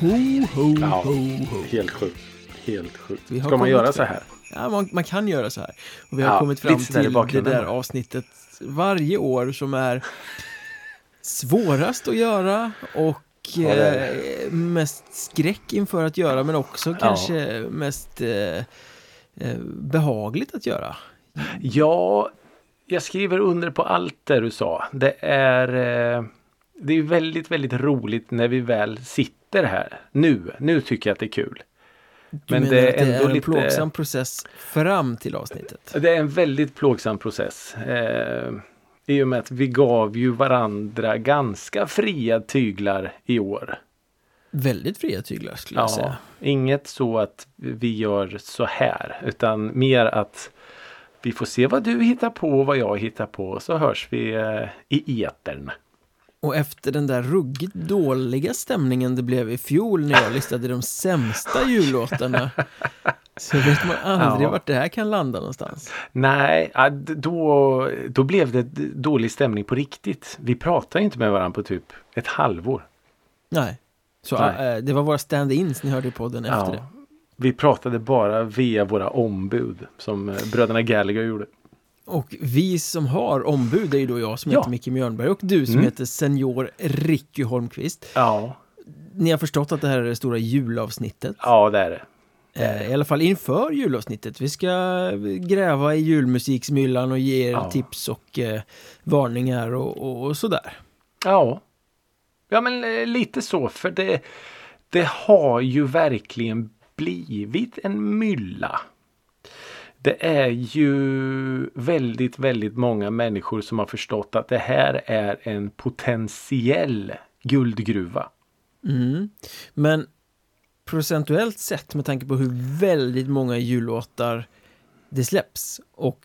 Helt sjukt. Helt sjukt. Ska man göra så här? Ja, man kan göra så här. Och vi har kommit fram till det där avsnittet varje år som är svårast att göra och mest skräck inför att göra, men också kanske mest behagligt att göra. Ja, jag skriver under på allt det du sa. Det är väldigt, väldigt roligt när vi väl sitter här. Nu tycker jag att det är kul. Men det är ändå en plågsam process fram till avsnittet. Det är en väldigt plågsam process. I och med att vi gav ju varandra ganska fria tyglar i år. Väldigt fria tyglar skulle jag säga. Inget så att vi gör så här, utan mer att vi får se vad du hittar på och vad jag hittar på, så hörs vi i etern. Och efter den där ruggigt dåliga stämningen det blev i fjol när jag listade de sämsta jullåtarna, så vet man aldrig vart det här kan landa någonstans. Nej, då blev det dålig stämning på riktigt. Vi pratade inte med varandra på typ ett halvår. Nej, så det var våra stand-ins ni hörde i podden efter det. Vi pratade bara via våra ombud som bröderna Gallagher gjorde. Och vi som har ombud är ju då jag som heter Micke Mjörnberg och du som heter senior Ricky Holmqvist. Ja. Ni har förstått att det här är det stora julavsnittet. Ja, det är det. I alla fall inför julavsnittet. Vi ska gräva i julmusiksmyllan och ge er tips och varningar och sådär. Ja. Ja, men lite så. För det har ju verkligen blivit en mylla. Det är ju väldigt, väldigt många människor som har förstått att det här är en potentiell guldgruva. Men procentuellt sett, med tanke på hur väldigt många jullåtar det släpps och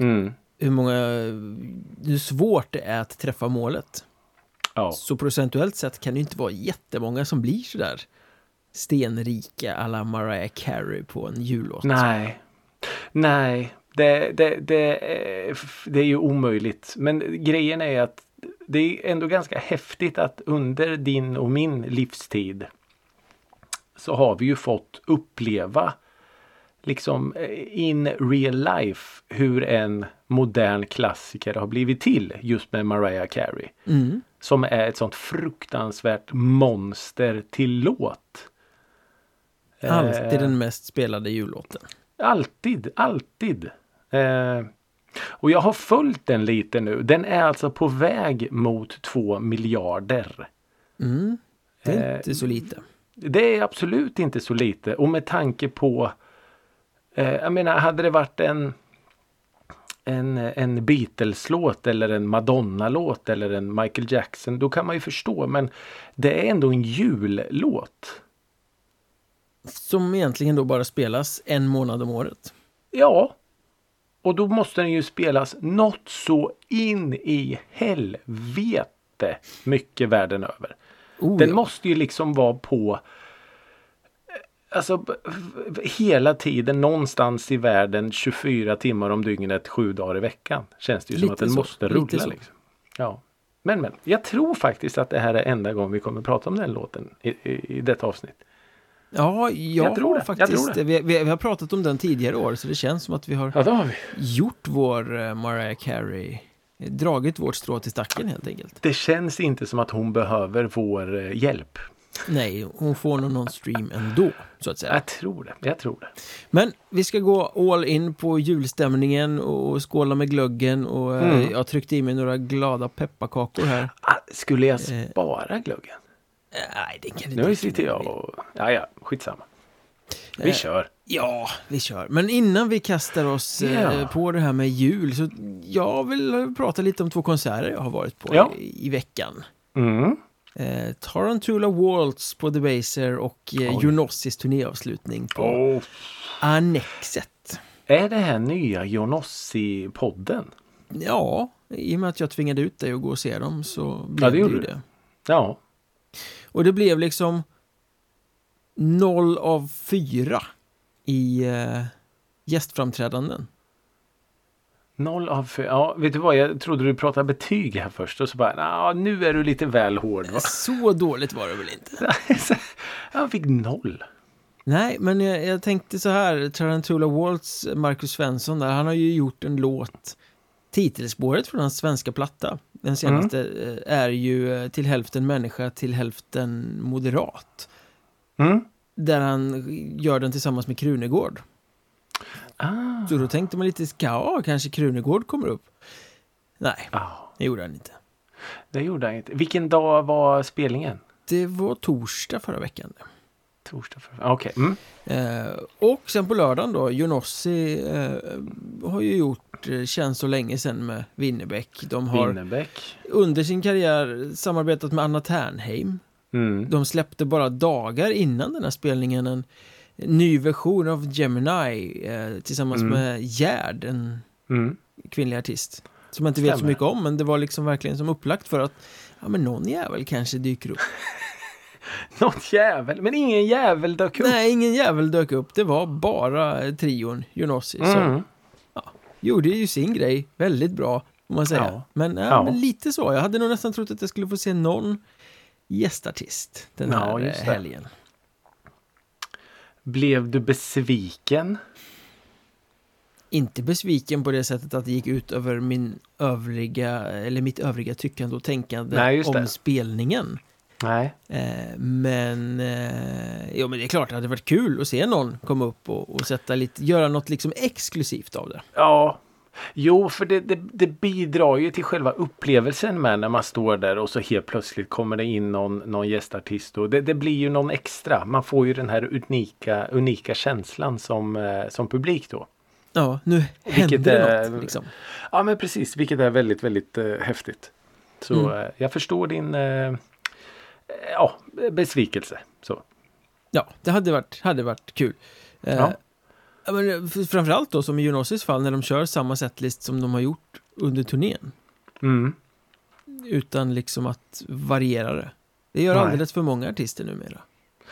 hur svårt det är att träffa målet. Ja. Så procentuellt sett kan det inte vara jättemånga som blir sådär stenrika alla Mariah Carey på en jullåt. Nej, det är ju omöjligt. Men grejen är att det är ändå ganska häftigt att under din och min livstid så har vi ju fått uppleva liksom in real life hur en modern klassiker har blivit till just med Mariah Carey. Som är ett sånt fruktansvärt monster till låt. Alltid den mest spelade jullåten. Alltid. Och jag har följt den lite nu. Den är alltså på väg mot 2 miljarder. Det är inte så lite. Det är absolut inte så lite. Och med tanke på jag menar, hade det varit en Beatles-låt eller en Madonna-låt eller en Michael Jackson, då kan man ju förstå. Men det är ändå en jullåt. Som egentligen då bara spelas en månad om året. Ja. Och då måste den ju spelas något så in i helvete mycket världen över. Den måste ju liksom vara på alltså hela tiden någonstans i världen 24 timmar om dygnet 7 dagar i veckan. Känns det ju som att den måste rulla liksom. Ja. Men jag tror faktiskt att det här är enda gången vi kommer att prata om den låten i detta avsnitt. Ja, jag tror det. Faktiskt. Vi har pratat om den tidigare år, så det känns som att vi har, gjort vår Mariah Carey, dragit vårt strå till stacken helt enkelt. Det känns inte som att hon behöver vår hjälp. Nej, hon får någon stream ändå, så att säga. Jag tror det. Men vi ska gå all in på julstämningen och skåla med glöggen och jag tryckte i mig några glada pepparkakor här. Skulle jag spara glöggen? Nej, det kan nu sitter jag och... Ja, skitsamma. Vi kör. Ja, vi kör. Men innan vi kastar oss på det här med jul, så jag vill prata lite om 2 konserter jag har varit på i veckan. Tarantula Waltz på Debaser och Jonossis turnéavslutning på Annexet. Är det här nya Jonossi-podden? Ja, i och med att jag tvingade ut dig att gå och se dem så blev det ju det. Ja. Och det blev liksom 0 av 4 i gästframträdanden. 0 av 5. Ja, vet du vad? Jag trodde du pratade betyg här först. Och så bara, nu är du lite väl hård, va? Så dåligt var det väl inte? Han fick 0. Nej, men jag tänkte så här. Tarantula Waltz, Marcus Svensson där, han har ju gjort en låt. Titelspåret från hans svenska platta. Den senaste är ju till hälften människa, till hälften moderat. Där han gör den tillsammans med Krunegård. Så då tänkte man lite, kanske Krunegård kommer upp. Nej, det gjorde han inte. Det gjorde han inte. Vilken dag var spelningen? Det var torsdag förra veckan. Okej. Och sen på lördagen då, Jonossi har ju gjort känns så länge sedan med Winnerbäck. De har under sin karriär samarbetat med Anna Ternheim. De släppte bara dagar innan den här spelningen en ny version av Gemini tillsammans med Gerd, en kvinnlig artist. Som jag inte vet så mycket om, men det var liksom verkligen som upplagt för att men någon jävel kanske dyker upp. Något jävel, men ingen jävel dök upp. Nej, ingen jävel dök upp. Det var bara trion Jonossi som gjorde ju sin grej väldigt bra, om man säger. Men lite så. Jag hade nog nästan trott att jag skulle få se någon gästartist den här helgen. Blev du besviken? Inte besviken på det sättet att det gick ut över mitt övriga tyckande och tänkande om spelningen. Nej. Men det är klart, det hade varit kul att se någon komma upp och göra något liksom exklusivt av det. Ja. Jo, för det bidrar ju till själva upplevelsen med när man står där och så helt plötsligt kommer det in någon gästartist och det blir ju någon extra. Man får ju den här unika känslan som publik då. Ja, nu händer det något liksom. Ja, men precis, vilket är väldigt, väldigt häftigt. Så jag förstår din besvikelse. Så. Ja, det hade varit kul. Men framförallt då som i Jonossis fall när de kör samma setlist som de har gjort under turnén. Utan liksom att variera det. Det gör alldeles för många artister numera.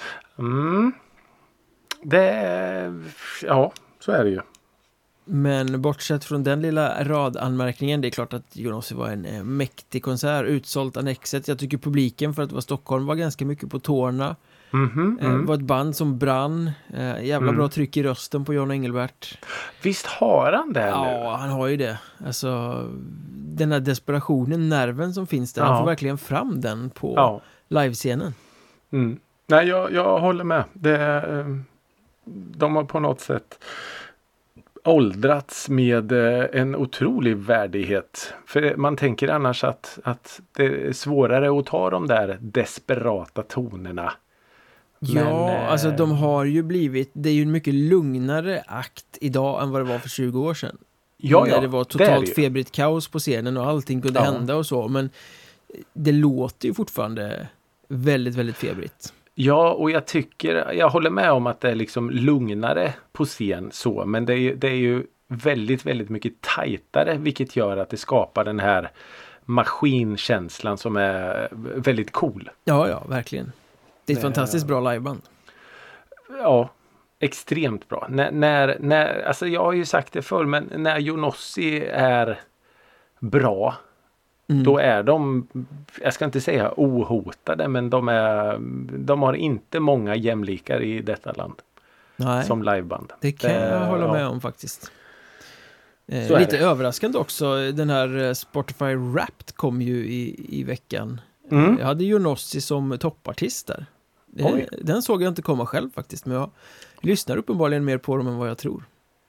Så är det ju. Men bortsett från den lilla radanmärkningen, det är klart att Jonossi var en mäktig konsert, utsålt Annexet. Jag tycker publiken för att vara Stockholm var ganska mycket på tårna. Var ett band som brann. Jävla bra tryck i rösten på John Engelbert. Visst har han det nu? Ja, han har ju det. Alltså, den här desperationen, nerven som finns där. Han får verkligen fram den på livescenen. Nej, jag håller med. De har på något sätt åldrats med en otrolig värdighet. För man tänker annars att det är svårare att ta de där desperata tonerna. Alltså de har ju blivit, det är ju en mycket lugnare akt idag än vad det var för 20 år sedan. När det var totalt febrigt kaos på scenen och allting kunde hända och så, men det låter ju fortfarande väldigt, väldigt febrigt. Ja, och jag håller med om att det är liksom lugnare på scen så, men det är ju väldigt, väldigt mycket tajtare, vilket gör att det skapar den här maskinkänslan som är väldigt cool. Ja, verkligen. Det är ett fantastiskt bra liveband. Ja, extremt bra. Alltså jag har ju sagt det förr, men när Jonossi är bra, då är de, jag ska inte säga ohotade, men de har inte många jämlikar i detta land. Nej, som liveband. Det kan jag hålla med om faktiskt. Lite överraskande också, den här Spotify Wrapped kom ju i veckan. Jag hade Jonossi som toppartist där. Den såg jag inte komma själv faktiskt, men jag lyssnar uppenbarligen mer på dem än vad jag tror.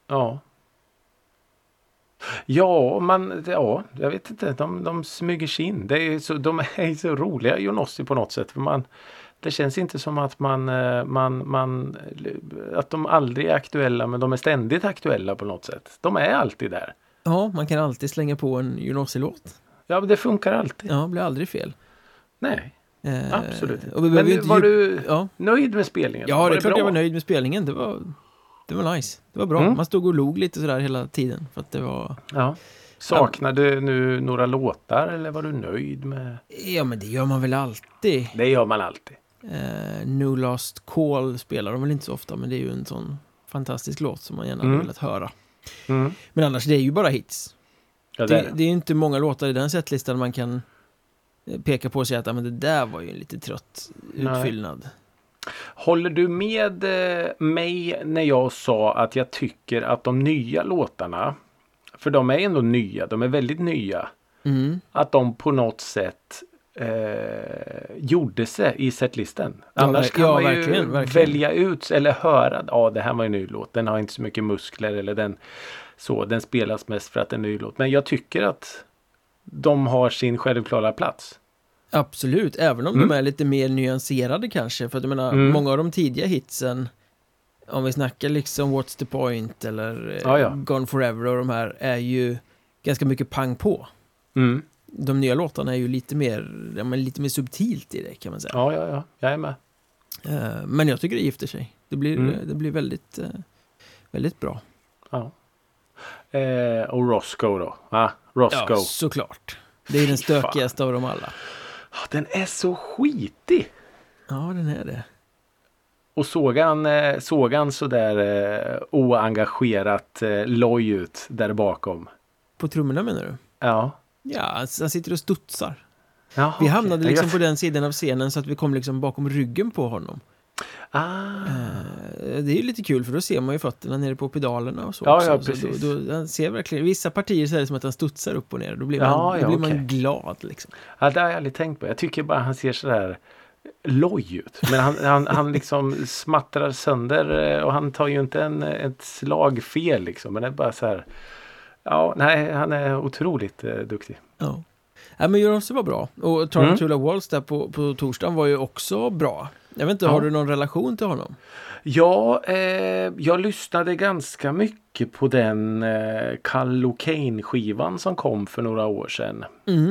Jag vet inte, de smyger sig in. De är så roliga, Jonossi, på något sätt. För det känns inte som att att de aldrig är aktuella, men de är ständigt aktuella på något sätt. De är alltid där. Ja, man kan alltid slänga på en Jonossi-låt. Ja, men det funkar alltid. Ja, det blir aldrig fel. Nej. Absolut. Men var du nöjd med spelningen? Ja, det är klart jag var nöjd med spelningen. Det var nice. Det var bra. Man stod och log lite sådär hela tiden. För att det var... Ja. Saknade du nu några låtar eller var du nöjd med? Ja, men det gör man väl alltid. Det gör man alltid. No Last Call spelar de väl inte så ofta, men det är ju en sån fantastisk låt som man gärna hade velat höra. Men annars, det är ju bara hits. Ja, det är ju inte många låtar i den setlistan man kan peka på och säga att men det där var ju en lite trött utfyllnad. Nej. Håller du med mig när jag sa att jag tycker att de nya låtarna, för de är ändå nya, de är väldigt nya, att de på något sätt gjorde sig i setlisten. Annars kan man ju verkligen välja ut eller höra, det här var en ny låt, den har inte så mycket muskler eller den spelas mest för att det är en ny låt. Men jag tycker att de har sin självklara plats. Absolut, även om de är lite mer nyanserade kanske. För att jag menar, många av de tidiga hitsen, om vi snackar liksom What's the Point eller Gone Forever och de här, är ju ganska mycket pang på. De nya låtarna är ju lite mer subtilt i det, kan man säga. Ja, jag är med. Men jag tycker det gifter sig. Det blir väldigt, väldigt bra. Ja. Och Roscoe då? Roscoe. Ja, såklart. Det är den stökigaste av dem alla. Den är så skitig. Ja, den är det. Och såg han så där oengagerat loj ut där bakom? På trummorna menar du? Ja. Ja, han sitter och studsar. Jaha, vi hamnade liksom på den sidan av scenen så att vi kom liksom bakom ryggen på honom. Det är ju lite kul för då ser man ju fötterna nere på pedalerna och så. Ja, precis. Så då ser verkligen, vissa partier så är det som att han studsar upp och ner. Då blir man glad liksom. Ja, det har jag aldrig tänkt på. Jag tycker bara han ser så där loj ut. Men han liksom smattrar sönder och han tar ju inte ett slag fel liksom. Men det är bara så här. Ja, nej, han är otroligt duktig. Ja. Ja, men Euronymous var bra. Och Tarantula Waltz där på torsdagen var ju också bra. Jag vet inte, har du någon relation till honom? Ja, jag lyssnade ganska mycket på den Callo Kane-skivan som kom för några år sedan.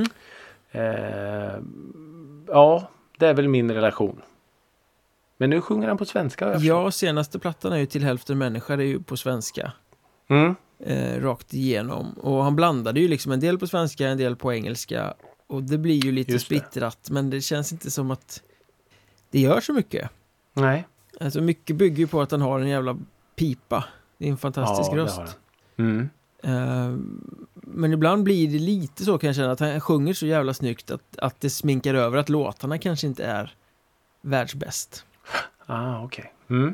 Ja, det är väl min relation. Men nu sjunger han på svenska. Ja, senaste plattan är ju Till hälften människa, det är ju på svenska. Rakt igenom. Och han blandade ju liksom en del på svenska, en del på engelska. Och det blir ju lite splittrat, men det känns inte som att det gör så mycket. Nej. Alltså mycket bygger ju på att han har en jävla pipa. Det är en fantastisk röst. Men ibland blir det lite så, kan jag känna, att han sjunger så jävla snyggt att det sminkar över att låtarna kanske inte är världsbäst. Okej.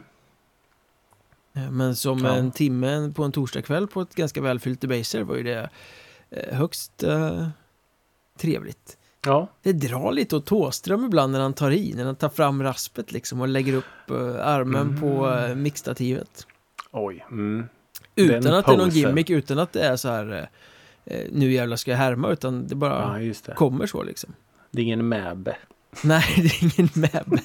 Men som en timme på en torsdagkväll på ett ganska välfyllt Debaser var ju det högst trevligt. Ja. Det drar lite åt Thåström ibland när han tar fram raspet liksom och lägger upp armen på mixtativet. Oj. Utan att det är någon gimmick, utan att det är så här nu jävla ska jag härma, utan det bara kommer så liksom. Det är ingen mäbe. Nej, det är ingen mäbe.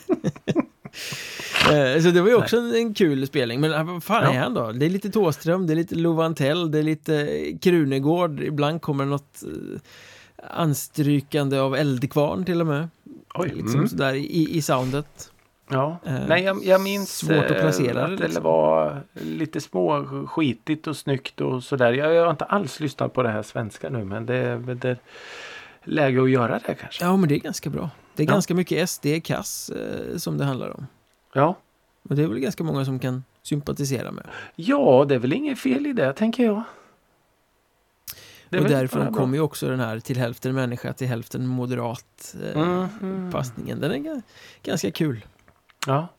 Så det var ju också en kul spelning. Men vad fan är han då? Det är lite Thåström, det är lite Lovantell, det är lite Krunegård. Ibland kommer något anstrykande av Eldkvarn till och med. Oj. Liksom sådär i soundet. Ja, nej jag minns svårt att placera att det liksom var lite små skitigt och snyggt och sådär. Jag har inte alls lyssnat på det här svenska nu, men det är läge att göra det kanske. Ja, men det är ganska bra. Det är ganska mycket SD-kass som det handlar om. Ja. Och det är väl ganska många som kan sympatisera med. Ja, det är väl inget fel i det, tänker jag. Och därifrån kommer ju också den här till hälften människa, till hälften moderat passningen. Den är ganska kul. Ja.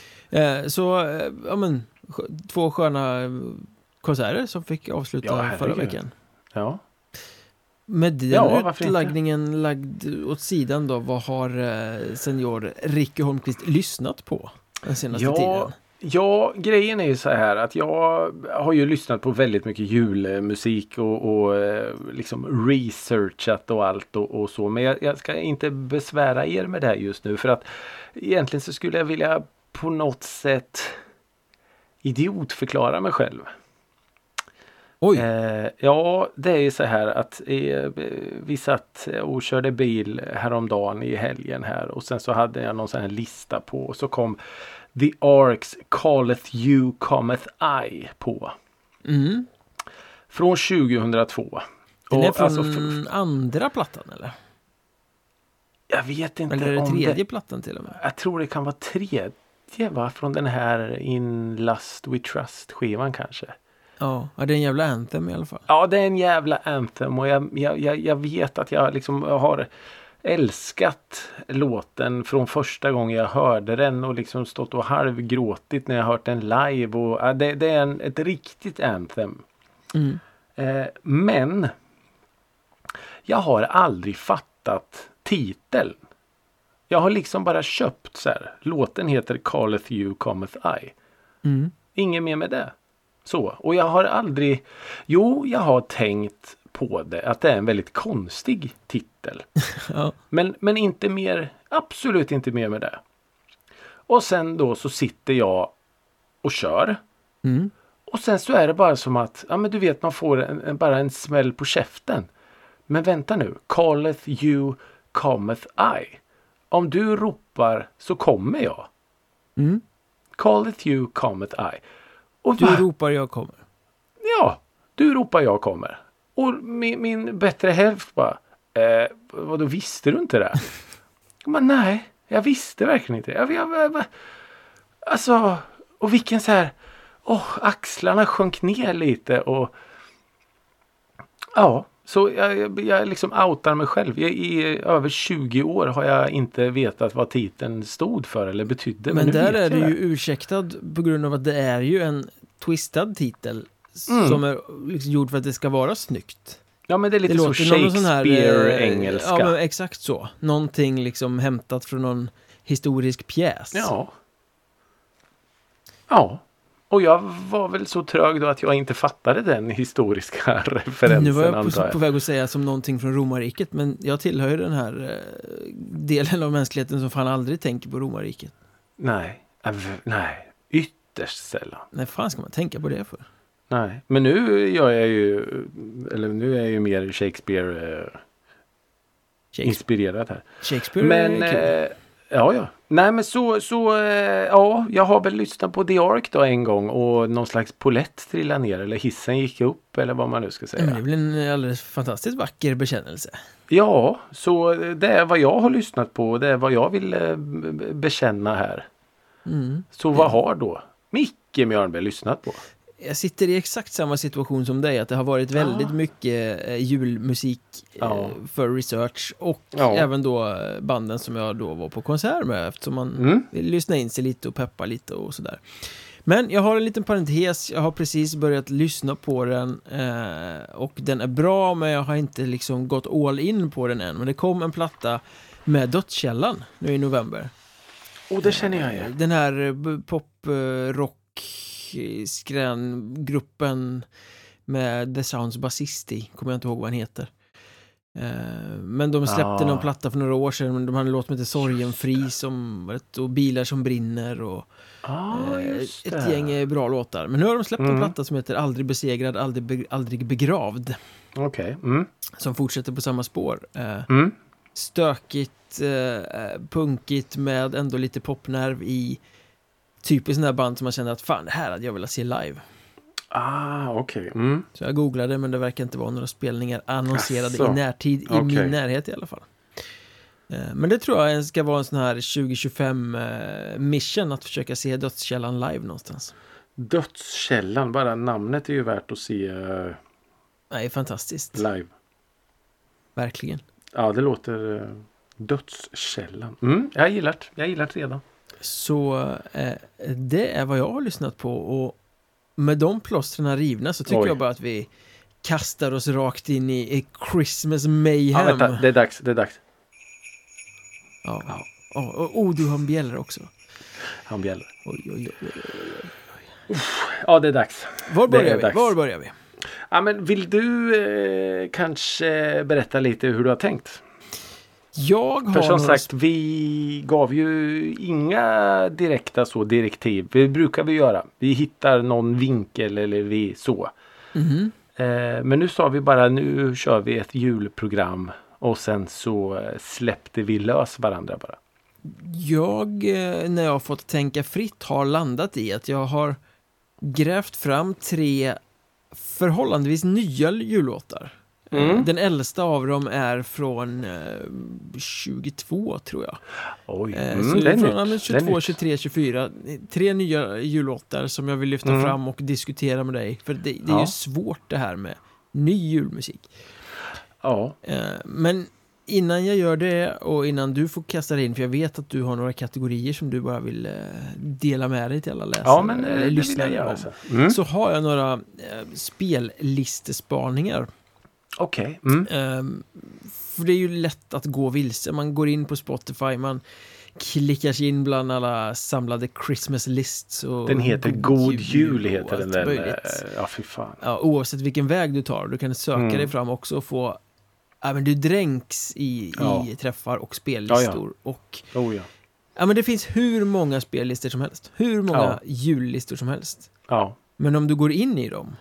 Två sköna konserter som fick avsluta förra veckan. Ja. Med den utlagningen lagd åt sidan då, vad har senior Ricky Holmqvist lyssnat på den senaste tiden? Ja, grejen är ju så här att jag har ju lyssnat på väldigt mycket julmusik och liksom researchat och allt och så. Men jag ska inte besvära er med det här just nu, för att egentligen så skulle jag vilja på något sätt idiotförklara mig själv. Oj. Ja, det är ju så här att vi satt och körde bil häromdagen i helgen här, och sen så hade jag någon sån här lista på, och så kom The Arks Calleth You Cometh I på. Från 2002. Den är från andra plattan eller? Jag vet inte. Eller är det tredje plattan till och med? Jag tror det kan vara tredje, va? Från den här In Lust We Trust skivan kanske. Ja, det är en jävla anthem i alla fall. Ja, det är en jävla anthem och jag vet att jag liksom har älskat låten från första gången jag hörde den och liksom stått och halvgråtit när jag hört den live och det är ett riktigt anthem. Men jag har aldrig fattat titeln. Jag har liksom bara köpt så här. Låten heter Calleth You Cometh I. Ingen mer med det. Så. Och jag har aldrig... Jo, jag har tänkt på det. Att det är en väldigt konstig titel. Ja. Men inte mer... Absolut inte mer med det. Och sen då så sitter jag och kör. Och sen så är det bara som att... Ja men du vet man får bara en smäll på käften. Men vänta nu. Calleth you cometh I. Om du ropar så kommer jag. Calleth you cometh I. Och du ropar jag kommer. Ja, du ropar jag kommer. Och min bättre hälft bara. Vadå visste du inte det? Men nej, jag visste verkligen inte det. Alltså, och vilken så här. Axlarna sjönk ner lite och ja. Så jag liksom outar mig själv. I över 20 år har jag inte vetat vad titeln stod för eller betydde. Men där är det ju ursäktad på grund av att det är ju en twistad titel som är liksom gjord för att det ska vara snyggt. Ja, men det är lite så Shakespeare-engelska. Ja, men exakt så. Någonting liksom hämtat från någon historisk pjäs. Ja. Ja. Och jag var väl så trög då att jag inte fattade den historiska referensen. Nu var jag på väg att säga som någonting från romarriket, men jag tillhör ju den här delen av mänskligheten som fan aldrig tänker på romarriket. Nej, ytterst sällan. Nej, fan ska man tänka på det för? Nej, men nu gör jag ju, eller nu är jag ju mer Shakespeare inspirerad här. Shakespeare men, är kul. Ja. Nej men ja, jag har väl lyssnat på The Ark då en gång och någon slags polett trillade ner eller hissen gick upp eller vad man nu ska säga. Men det är väl en alldeles fantastiskt vacker bekännelse. Ja, så det är vad jag har lyssnat på och det är vad jag vill bekänna här. Så vad har då Micke Mjörnberg lyssnat på? Jag sitter i exakt samma situation som dig, att det har varit väldigt mycket julmusik för research och även då banden som jag då var på konsert med, eftersom man vill lyssna in sig lite och peppa lite och sådär. Men jag har en liten parentes, jag har precis börjat lyssna på den och den är bra, men jag har inte liksom gått all in på den än. Men det kom en platta med Dödskällan nu i november. Det känner jag igen. Den här pop-rock skrängruppen med The Sounds basist i, kommer jag inte ihåg vad han heter. Men de släppte någon platta för några år sedan, de hade en låt som heter Sorgenfri och Bilar som brinner och ett gäng bra låtar. Men nu har de släppt en platta som heter Aldrig besegrad, aldrig begravd. Okej. Som fortsätter på samma spår. Stökigt, punkigt med ändå lite popnerv i. Typiskt sån där band som man känner att fan, det här hade jag velat se live. Okej. Så jag googlade, men det verkar inte vara några spelningar annonserade i närtid, i min närhet i alla fall. Men det tror jag ska vara en sån här 2025 mission att försöka se Dödskällan live någonstans. Dödskällan, bara namnet är ju värt att se. Nej, fantastiskt. Live. Verkligen. Ja, det låter Dödskällan. Jag gillar det redan. Så det är vad jag har lyssnat på, och med de plåstren rivna så tycker jag bara att vi kastar oss rakt in i Christmas mayhem. Ja, vänta, det är dags. Ja. Du har en bjällare också. Han bjällare. Oj. Ja, det är dags. Var börjar vi? Ja, men vill du kanske berätta lite hur du har tänkt? För som sagt, vi gav ju inga direkta direktiv. Det brukar vi göra. Vi hittar någon vinkel eller vi så. Men nu sa vi bara, nu kör vi ett julprogram. Och sen så släppte vi lös varandra bara. När jag har fått tänka fritt, har landat i att jag har grävt fram 3 förhållandevis nya jullåtar. Den äldsta av dem är från 22 tror jag. Oj, så det är från 22, 23, 24. 3 nya jullåtar som jag vill lyfta fram och diskutera med dig. För det är ju svårt det här med ny julmusik. Ja. Men innan jag gör det och innan du får kasta dig in, för jag vet att du har några kategorier som du bara vill dela med dig till alla läsare. Ja, men det vill jag göra. Så har jag några spellistespaningar. Okej. För det är ju lätt att gå vilse. Man går in på Spotify, man klickar sig in bland alla samlade Christmas lists. Och den heter God Jul heter den där. Ja, fy fan. Ja, oavsett vilken väg du tar. Du kan söka dig fram också och få... Ja, men du dränks i träffar och spellistor. Och, ja, men det finns hur många spellistor som helst. Hur många jullistor som helst. Ja. Men om du går in i dem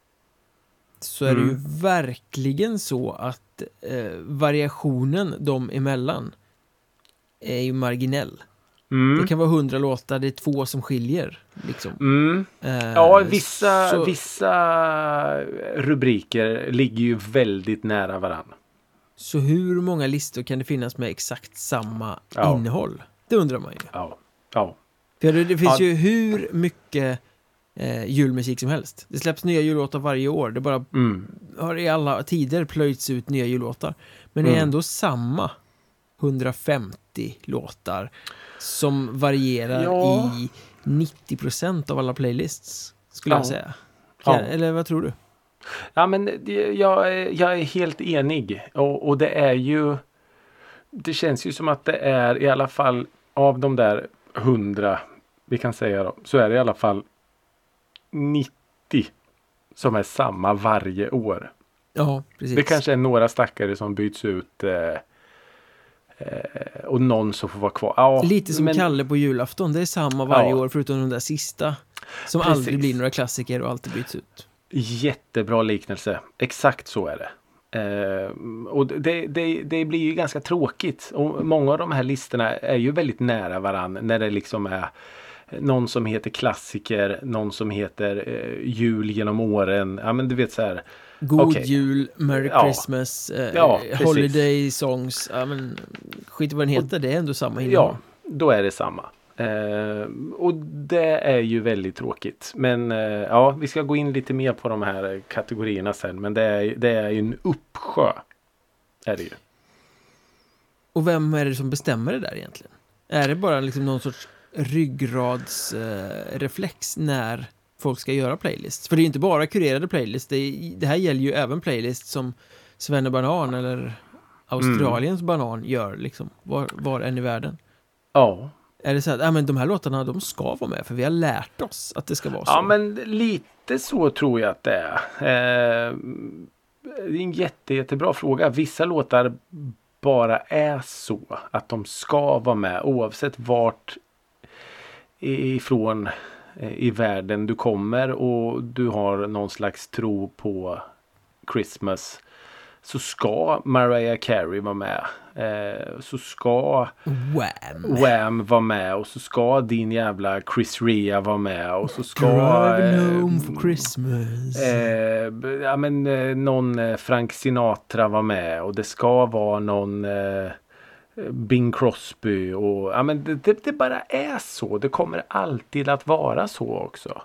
så är det ju verkligen så att variationen dem emellan är ju marginell. Det kan vara 100 låtar, det är 2 som skiljer liksom. Ja, vissa rubriker ligger ju väldigt nära varann. Så hur många listor kan det finnas med exakt samma innehåll? Det undrar man ju. Ja. För det finns ju hur mycket julmusik som helst. Det släpps nya jullåtar varje år. Det bara har i alla tider plöjts ut nya jullåtar. Men det är ändå samma 150 låtar som varierar i 90% av alla playlists, skulle jag säga. Eller vad tror du? Ja, men jag är helt enig. Och det är ju... Det känns ju som att det är i alla fall av de där 100, vi kan säga då, så är det i alla fall 90 som är samma varje år. Ja, precis. Det kanske är några stackare som byts ut och någon som får vara kvar. Ja, lite som Kalle på julafton. Det är samma varje år förutom de där sista som aldrig blir några klassiker och alltid byts ut. Jättebra liknelse. Exakt så är det. Och det blir ju ganska tråkigt. Och många av de här listorna är ju väldigt nära varann. När det liksom är någon som heter klassiker, någon som heter jul genom åren. Ja, men du vet så här. God jul, Merry Christmas, Holiday Songs. Ja, men skit vad den heter, det är ändå samma innehåll. Ja, då är det samma. Och det är ju väldigt tråkigt. Men vi ska gå in lite mer på de här kategorierna sen. Men det är ju en uppsjö. Är det ju. Och vem är det som bestämmer det där egentligen? Är det bara liksom någon sorts ryggradsreflex när folk ska göra playlists? För det är ju inte bara kurerade playlists. Det här gäller ju även playlists som Svennebanan eller Australiens banan gör liksom. Var än i världen. Ja. Är det så att men de här låtarna, de ska vara med för vi har lärt oss att det ska vara så? Ja, men lite så tror jag att det är. Det är en jättebra fråga. Vissa låtar bara är så att de ska vara med oavsett vart ifrån i världen du kommer och du har någon slags tro på Christmas, så ska Mariah Carey vara med. Så ska Wham vara med. Och så ska din jävla Chris Rea vara med. Och så ska Home for Christmas. Någon Frank Sinatra vara med. Och det ska vara någon Bing Crosby. Och det bara är så. Det kommer alltid att vara så också.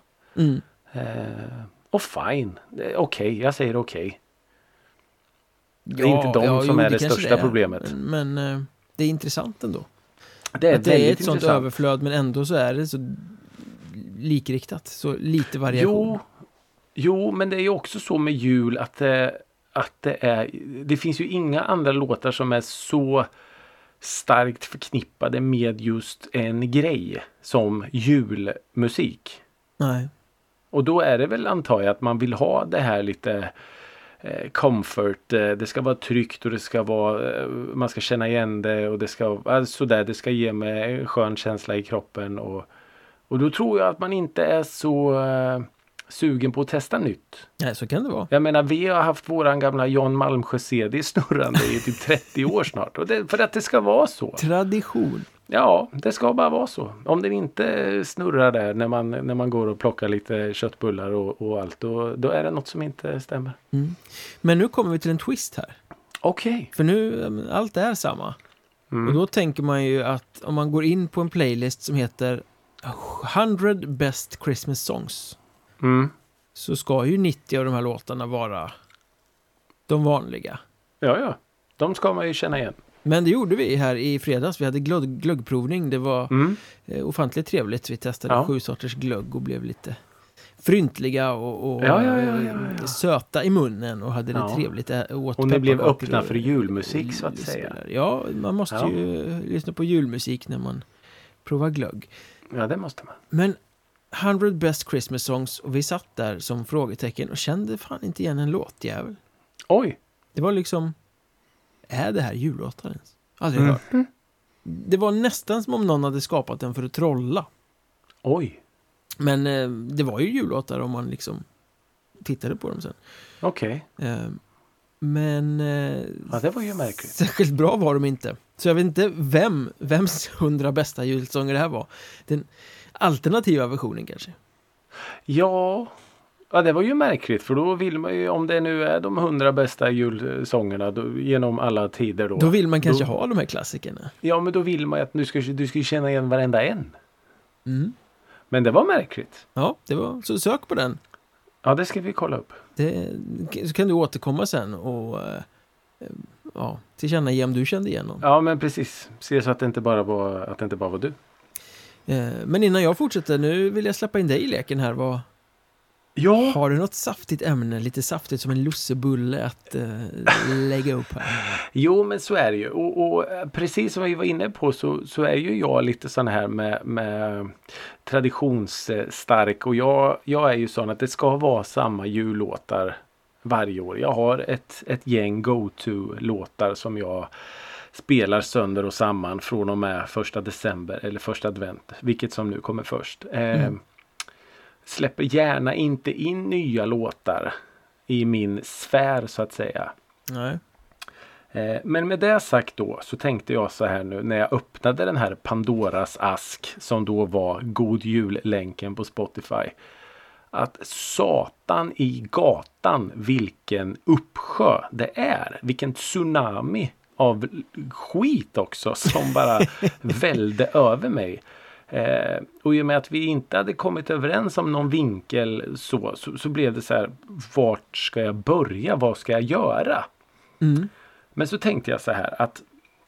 Och fine. Okej, jag säger okej. Det är inte de som är det största problemet. Men det är intressant ändå. Det är ett sånt överflöd, men ändå så är det så likriktat. Så lite variation. Jo, men det är ju också så med jul att det finns ju inga andra låtar som är så starkt förknippade med just en grej som julmusik. Nej. Och då är det väl, antar jag, att man vill ha det här lite comfort, det ska vara tryggt och det ska vara, man ska känna igen det och det ska sådär, det ska ge mig en skön känsla i kroppen och då tror jag att man inte är så sugen på att testa nytt. Nej, så kan det vara. Jag menar, vi har haft våran gamla Jan Malmsjö CD snurrande i typ 30 år snart och för att det ska vara så. Tradition. Ja, det ska bara vara så. Om den inte snurrar där när man går och plockar lite köttbullar och allt, då är det något som inte stämmer. Mm. Men nu kommer vi till en twist här. Okej. För nu, allt är samma. Och då tänker man ju att om man går in på en playlist som heter 100 Best Christmas Songs, så ska ju 90 av de här låtarna vara de vanliga. Ja. De ska man ju känna igen. Men det gjorde vi här i fredags. Vi hade glöggprovning. Det var ofantligt trevligt. Vi testade 7 sorters glögg och blev lite fryntliga och söta i munnen och hade det trevligt. Och ni blev öppna för julmusik, så att säga. Ja, man måste ju lyssna på julmusik när man provar glögg. Ja, det måste man. Men 100 Best Christmas Songs, och vi satt där som frågetecken och kände fan inte igen en låtjävel. Oj! Det var liksom, är det här jullåtar ens? Aldrig hört. Det var nästan som om någon hade skapat den för att trolla. Oj! Men det var ju jullåtar om man liksom tittade på dem sen. Okej. Men ja, det var ju märkligt. Särskilt bra var de inte. Så jag vet inte vems 100 bästa julsånger det här var. Den alternativa versionen kanske. Ja, det var ju märkligt, för då vill man ju, om det nu är de 100 bästa julsångerna genom alla tider då vill man kanske ha de här klassikerna. Ja, men då vill man att du ska känna igen varenda en. Men det var märkligt. Ja, det var, så sök på den. Ja, det ska vi kolla upp. Så kan du återkomma sen och tillkänna om du kände igen någon. Ja, men precis. Se så att det inte bara var du. Men innan jag fortsätter, nu vill jag släppa in dig i leken här. Har du något saftigt ämne, lite saftigt som en lussebulle att lägga upp här? Jo, men så är det ju. Och precis som vi var inne på så är ju jag lite sån här med traditionsstark. Och jag är ju sån att det ska vara samma jullåtar varje år. Jag har ett gäng go-to-låtar som jag spelar sönder och samman från och med 1 december eller 1 advent. Vilket som nu kommer först. Släpper gärna inte in nya låtar i min sfär, så att säga. Nej. Men med det sagt då, så tänkte jag så här nu när jag öppnade den här Pandoras ask som då var God jul-länken på Spotify, att satan i gatan vilken uppsjö det är. Vilken tsunami av skit också som bara välde över mig. Och i och med att vi inte hade kommit överens om någon vinkel så blev det så här, vart ska jag börja? Vad ska jag göra? Men så tänkte jag så här att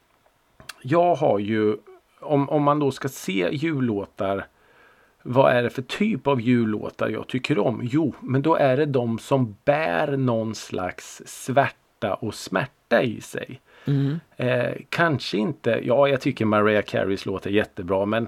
jag har ju, om man då ska se jullåtar, vad är det för typ av jullåtar jag tycker om? Jo, men då är det de som bär någon slags svärta och smärta i sig. Kanske inte, jag tycker Mariah Careys låt är jättebra, men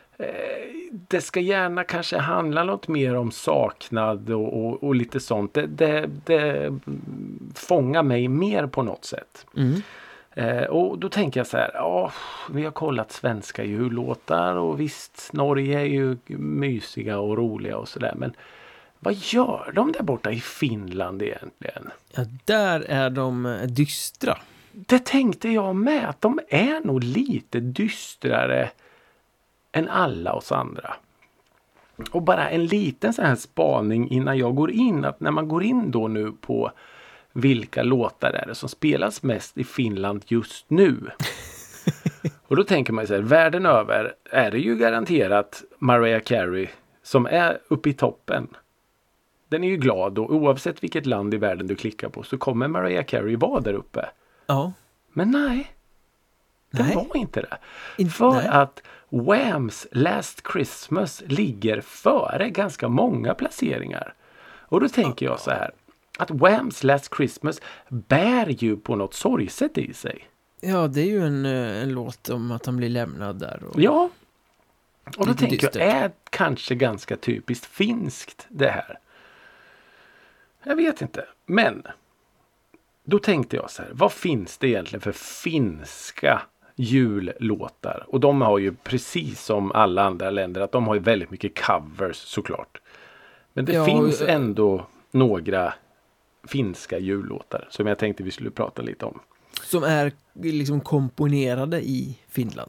det ska gärna kanske handla något mer om saknad och lite sånt. Det fångar mig mer på något sätt. Och då tänker jag så här, vi har kollat svenska jullåtar och visst, Norge är ju mysiga och roliga och sådär, men vad gör de där borta i Finland egentligen? Ja, där är de dystra. Det tänkte jag med, att de är nog lite dystrare än alla oss andra. Och bara en liten sån här spaning innan jag går in, att när man går in då nu på vilka låtar är det som spelas mest i Finland just nu. Och då tänker man så här, världen över är det ju garanterat Mariah Carey som är uppe i toppen. Den är ju glad, och oavsett vilket land i världen du klickar på så kommer Mariah Carey vara där uppe. Ja. Men nej. Det var inte det. För att Whams Last Christmas ligger före ganska många placeringar. Och då tänker jag så här, att Whams Last Christmas bär ju på något sorgset i sig. Ja, det är ju en låt om att han blir lämnad där. Ja. Och då tänker jag, är kanske ganska typiskt finskt det här. Jag vet inte. Men då tänkte jag så här, vad finns det egentligen för finska jullåtar? Och de har ju precis som alla andra länder, att de har ju väldigt mycket covers såklart. Men det finns ändå några finska jullåtar som jag tänkte vi skulle prata lite om. Som är liksom komponerade i Finland.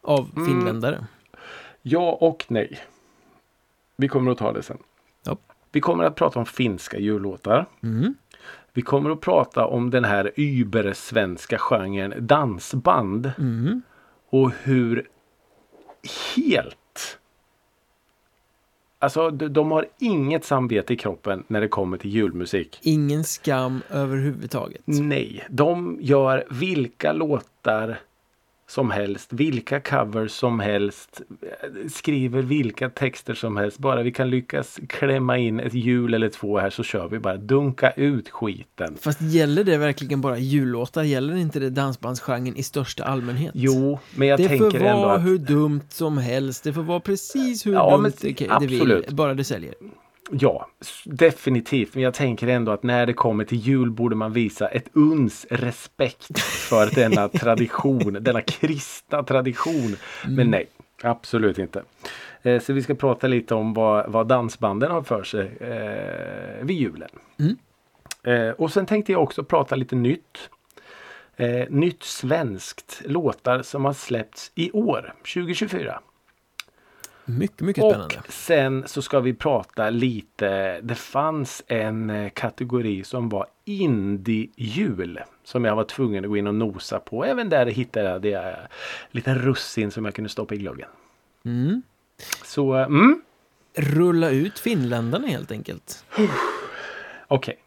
av finländare? Ja och nej. Vi kommer att ta det sen. Ja. Vi kommer att prata om finska jullåtar. Vi kommer att prata om den här übersvenska genren dansband. Och hur helt... Alltså de har inget samvete i kroppen när det kommer till julmusik. Ingen skam överhuvudtaget. Nej, de gör vilka låtar som helst, vilka covers som helst, skriver vilka texter som helst. Bara vi kan lyckas klämma in ett jul eller två här så kör vi bara, dunka ut skiten. Fast gäller det verkligen bara jullåtar? Gäller inte det dansbandsgenren i största allmänhet? Jo, men jag tänker ändå att... Det får vara hur dumt som helst. Det får vara precis hur dumt det vill. Bara det säljer. Ja, definitivt. Men jag tänker ändå att när det kommer till jul borde man visa ett uns respekt för denna tradition, denna kristna tradition. Men nej, absolut inte. Så vi ska prata lite om vad dansbanden har för sig vid julen. Och sen tänkte jag också prata lite nytt. Nytt svenskt låtar som har släppts i år, 2024. Mycket spännande. Och sen så ska vi prata lite, det fanns en kategori som var indie-jul som jag var tvungen att gå in och nosa på. Även där hittade jag det liten russin som jag kunde stoppa i glöggen. Så, rulla ut finländarna helt enkelt. Okej.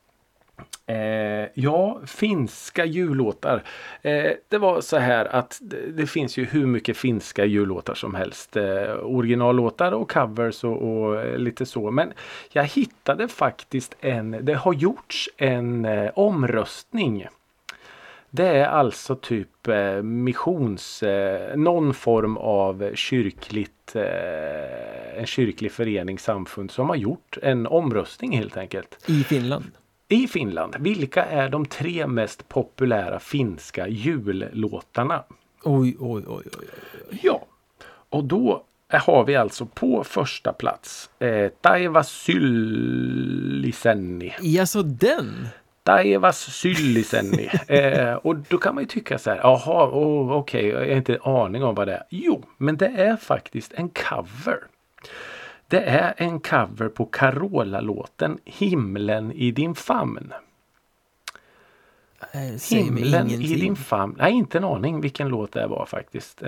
Ja, finska jullåtar. Det var så här att det finns ju hur mycket finska jullåtar som helst. Originallåtar och covers och lite så. Men jag hittade faktiskt det har gjorts en omröstning. Det är alltså typ någon form av kyrkligt, en kyrklig förening, samfund som har gjort en omröstning helt enkelt. I Finland? I Finland. Vilka är de 3 mest populära finska jullåtarna? Oj. Ja, och då har vi alltså på första plats Taivas Syllisenni. Ja, så den? Taivas Syllisenni. Och då kan man ju tycka så här, okej, jag har inte en aning om vad det är. Jo, men det är faktiskt en cover. Det är en cover på Carola-låten Himlen i din famn. Himlen i din famn. Nej, inte en aning vilken låt det var faktiskt.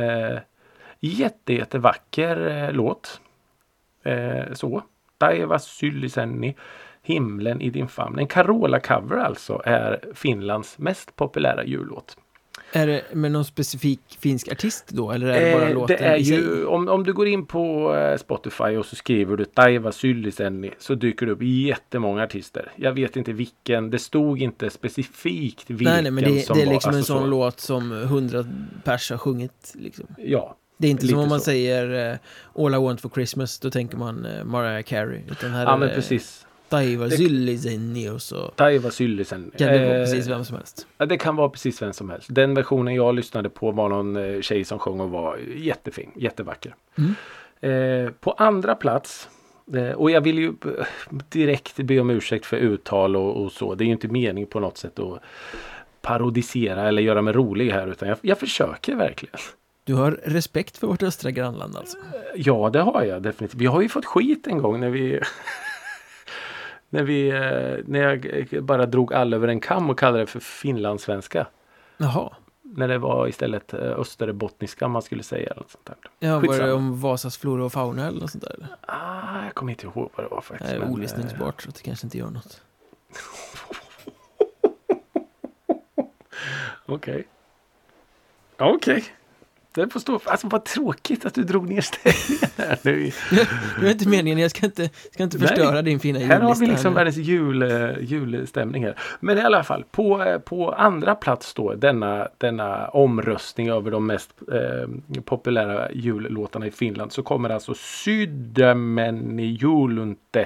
Jättevacker låt. Så. Taivas Syllisenni. Himlen i din famn. En Carola-cover alltså är Finlands mest populära jullåt. Är det med någon specifik finsk artist då? Eller är det bara låten det är i sig? ju, om du går in på Spotify och så skriver du Taivas Syllisenni så dyker det upp jättemånga artister. Jag vet inte vilken, det stod inte specifikt vilken. Nej, men det är liksom en sån låt som 100 pers har sjungit. Liksom. Ja. Det är inte som om man säger All I Want for Christmas, då tänker man Mariah Carey. Utan här men precis. Taivas Syllisenni och så. Taivas Syllisenni. Kan det vara precis vem som helst? Ja, det kan vara precis vem som helst. Den versionen jag lyssnade på var någon tjej som sjöng och var jättefin, jättevacker. På andra plats, och jag vill ju direkt be om ursäkt för uttal och så. Det är ju inte mening på något sätt att parodisera eller göra mig rolig här, utan jag försöker verkligen. Du har respekt för vårt östra grannland alltså? Ja, det har jag definitivt. Vi har ju fått skit en gång när jag bara drog alla över en kam och kallade det för finlandssvenska. Jaha. När det var istället österbottniska man skulle säga. Eller sånt där. Ja, var det om Vasas flora och fauna eller något sånt där? Eller? Jag kommer inte ihåg vad det var faktiskt. Det är olyssningsbart så det kanske inte gör något. Okej. Det får stå för. Alltså vad tråkigt att du drog ner ställningen här nu. Det är inte meningen, jag ska inte förstöra din fina jullista. Här har vi liksom världens julstämning här. Men i alla fall, på andra plats då, denna omröstning över de mest populära jullåtarna i Finland, så kommer alltså Sydämeni julunte.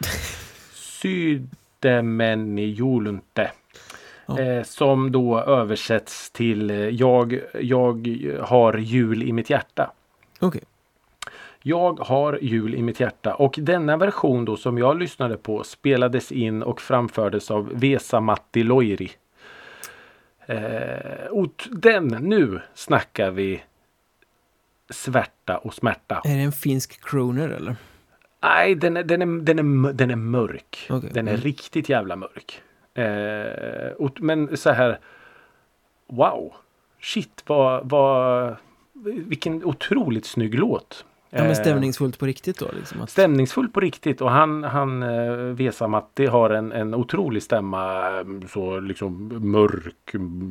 Sydämeni julunte. Som då översätts till jag har jul i mitt hjärta. Okej. Jag har jul i mitt hjärta. Och denna version då som jag lyssnade på spelades in och framfördes av Vesa-Matti Loiri. Nu snackar vi svärta och smärta. Är det en finsk crooner eller? Nej, den är mörk. Okay. Den är riktigt jävla mörk. Men så här, wow, shit, vilken otroligt snygg låt. Ja, men stämningsfullt på riktigt då? Liksom Stämningsfullt på riktigt, och han Vesa Matti har en otrolig stämma, så liksom mörk,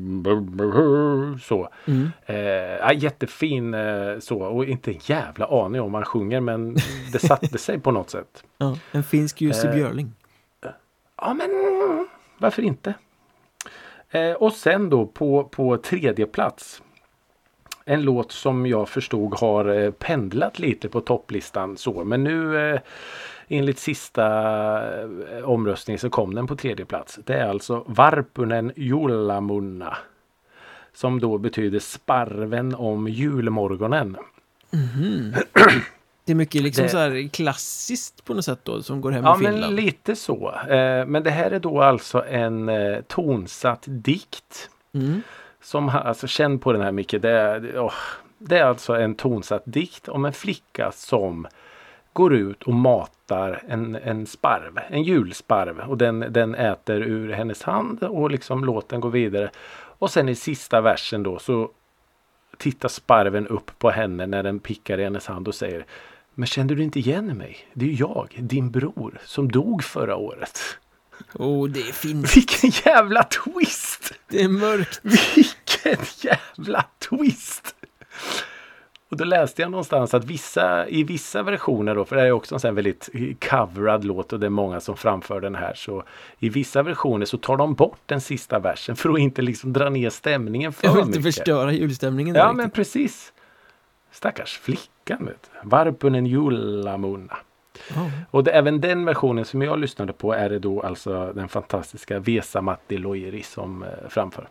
så. Jättefin så, och inte en jävla aning om man sjunger, men det satte sig på något sätt. Ja, en finsk Jussi Björling. Ja, men varför inte? Och sen då på tredje plats, en låt som jag förstod har pendlat lite på topplistan så. Men nu enligt sista omröstningen så kom den på tredje plats. Det är alltså Varpunen Juhlamunna. Som då betyder sparven om julmorgonen. Det är mycket liksom så här klassiskt på något sätt då som går hem i Finland. Ja, men lite så. Men det här är då alltså en tonsatt dikt. Som alltså, känn på den här Micke. Det är alltså en tonsatt dikt om en flicka som går ut och matar en sparv, en julsparv, och den äter ur hennes hand och liksom låter den gå vidare. Och sen i sista versen då så tittar sparven upp på henne när den pickar i hennes hand och säger: men kände du inte igen mig? Det är ju jag, din bror, som dog förra året. Det är fint. Vilken jävla twist! Det är mörkt. Vilken jävla twist! Och då läste jag någonstans att i vissa versioner då, för det är också en sån väldigt coverad låt och det är många som framför den här, så i vissa versioner så tar de bort den sista versen för att inte liksom dra ner stämningen för mycket. Jag vill inte förstöra julstämningen. Ja, men precis. Stackars flickan, vet du. Varpunen Juhlamunna. Och även den versionen som jag lyssnade på är det då alltså den fantastiska Vesa Matti Loiri som framför.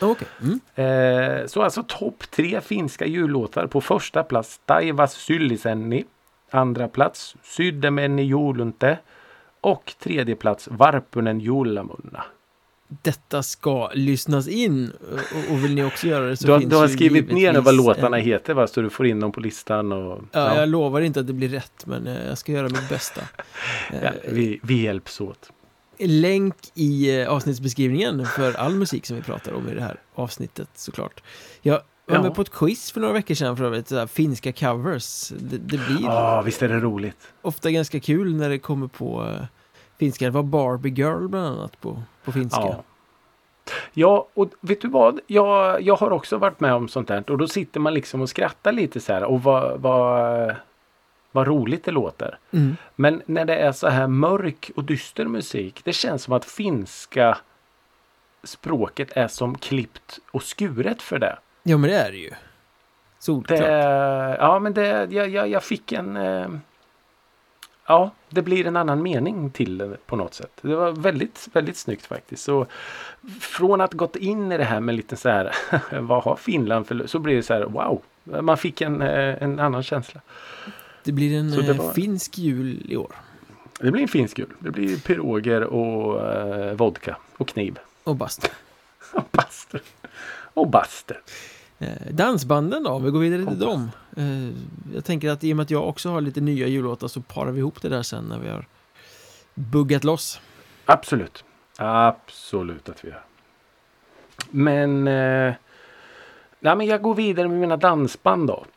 Så alltså topp 3 finska jullåtar. På första plats Taivas Syllisenni, andra plats Sydämeni Julunte och tredje plats Varpunen Juhlamunna. Detta ska lyssnas in, och vill ni också göra det så du har skrivit ner vad låtarna heter, va? Så du får in dem på listan. Ja, jag lovar inte att det blir rätt, men jag ska göra mitt bästa. Vi hjälps åt. Länk i avsnittsbeskrivningen för all musik som vi pratar om i det här avsnittet, såklart. Jag var med på ett quiz för några veckor sedan för övrigt, så här, finska covers. Det blir visst är det roligt. Ofta ganska kul när det kommer på finska. Det var Barbie Girl bland annat på finska. Ja, och vet du vad? Jag har också varit med om sånt där. Och då sitter man liksom och skrattar lite så här. Och vad roligt det låter. Men när det är så här mörk och dyster musik, det känns som att finska språket är som klippt och skuret för det. Ja, men det är det ju. Solklart. Jag fick en... det blir en annan mening till det på något sätt. Det var väldigt, väldigt snyggt faktiskt. Så från att gått in i det här med lite så här, vad har Finland för... Så blir det så här, wow. Man fick en annan känsla. Det blir en finsk jul i år. Det blir en finsk jul. Det blir piroger och vodka och kniv. Och bastu. och bastu. Dansbanden då, vi går vidare till dem. Jag tänker att i och med att jag också har lite nya jullåtar så parar vi ihop det där sen när vi har buggat loss. Absolut att vi har. Men jag går vidare med mina dansband då.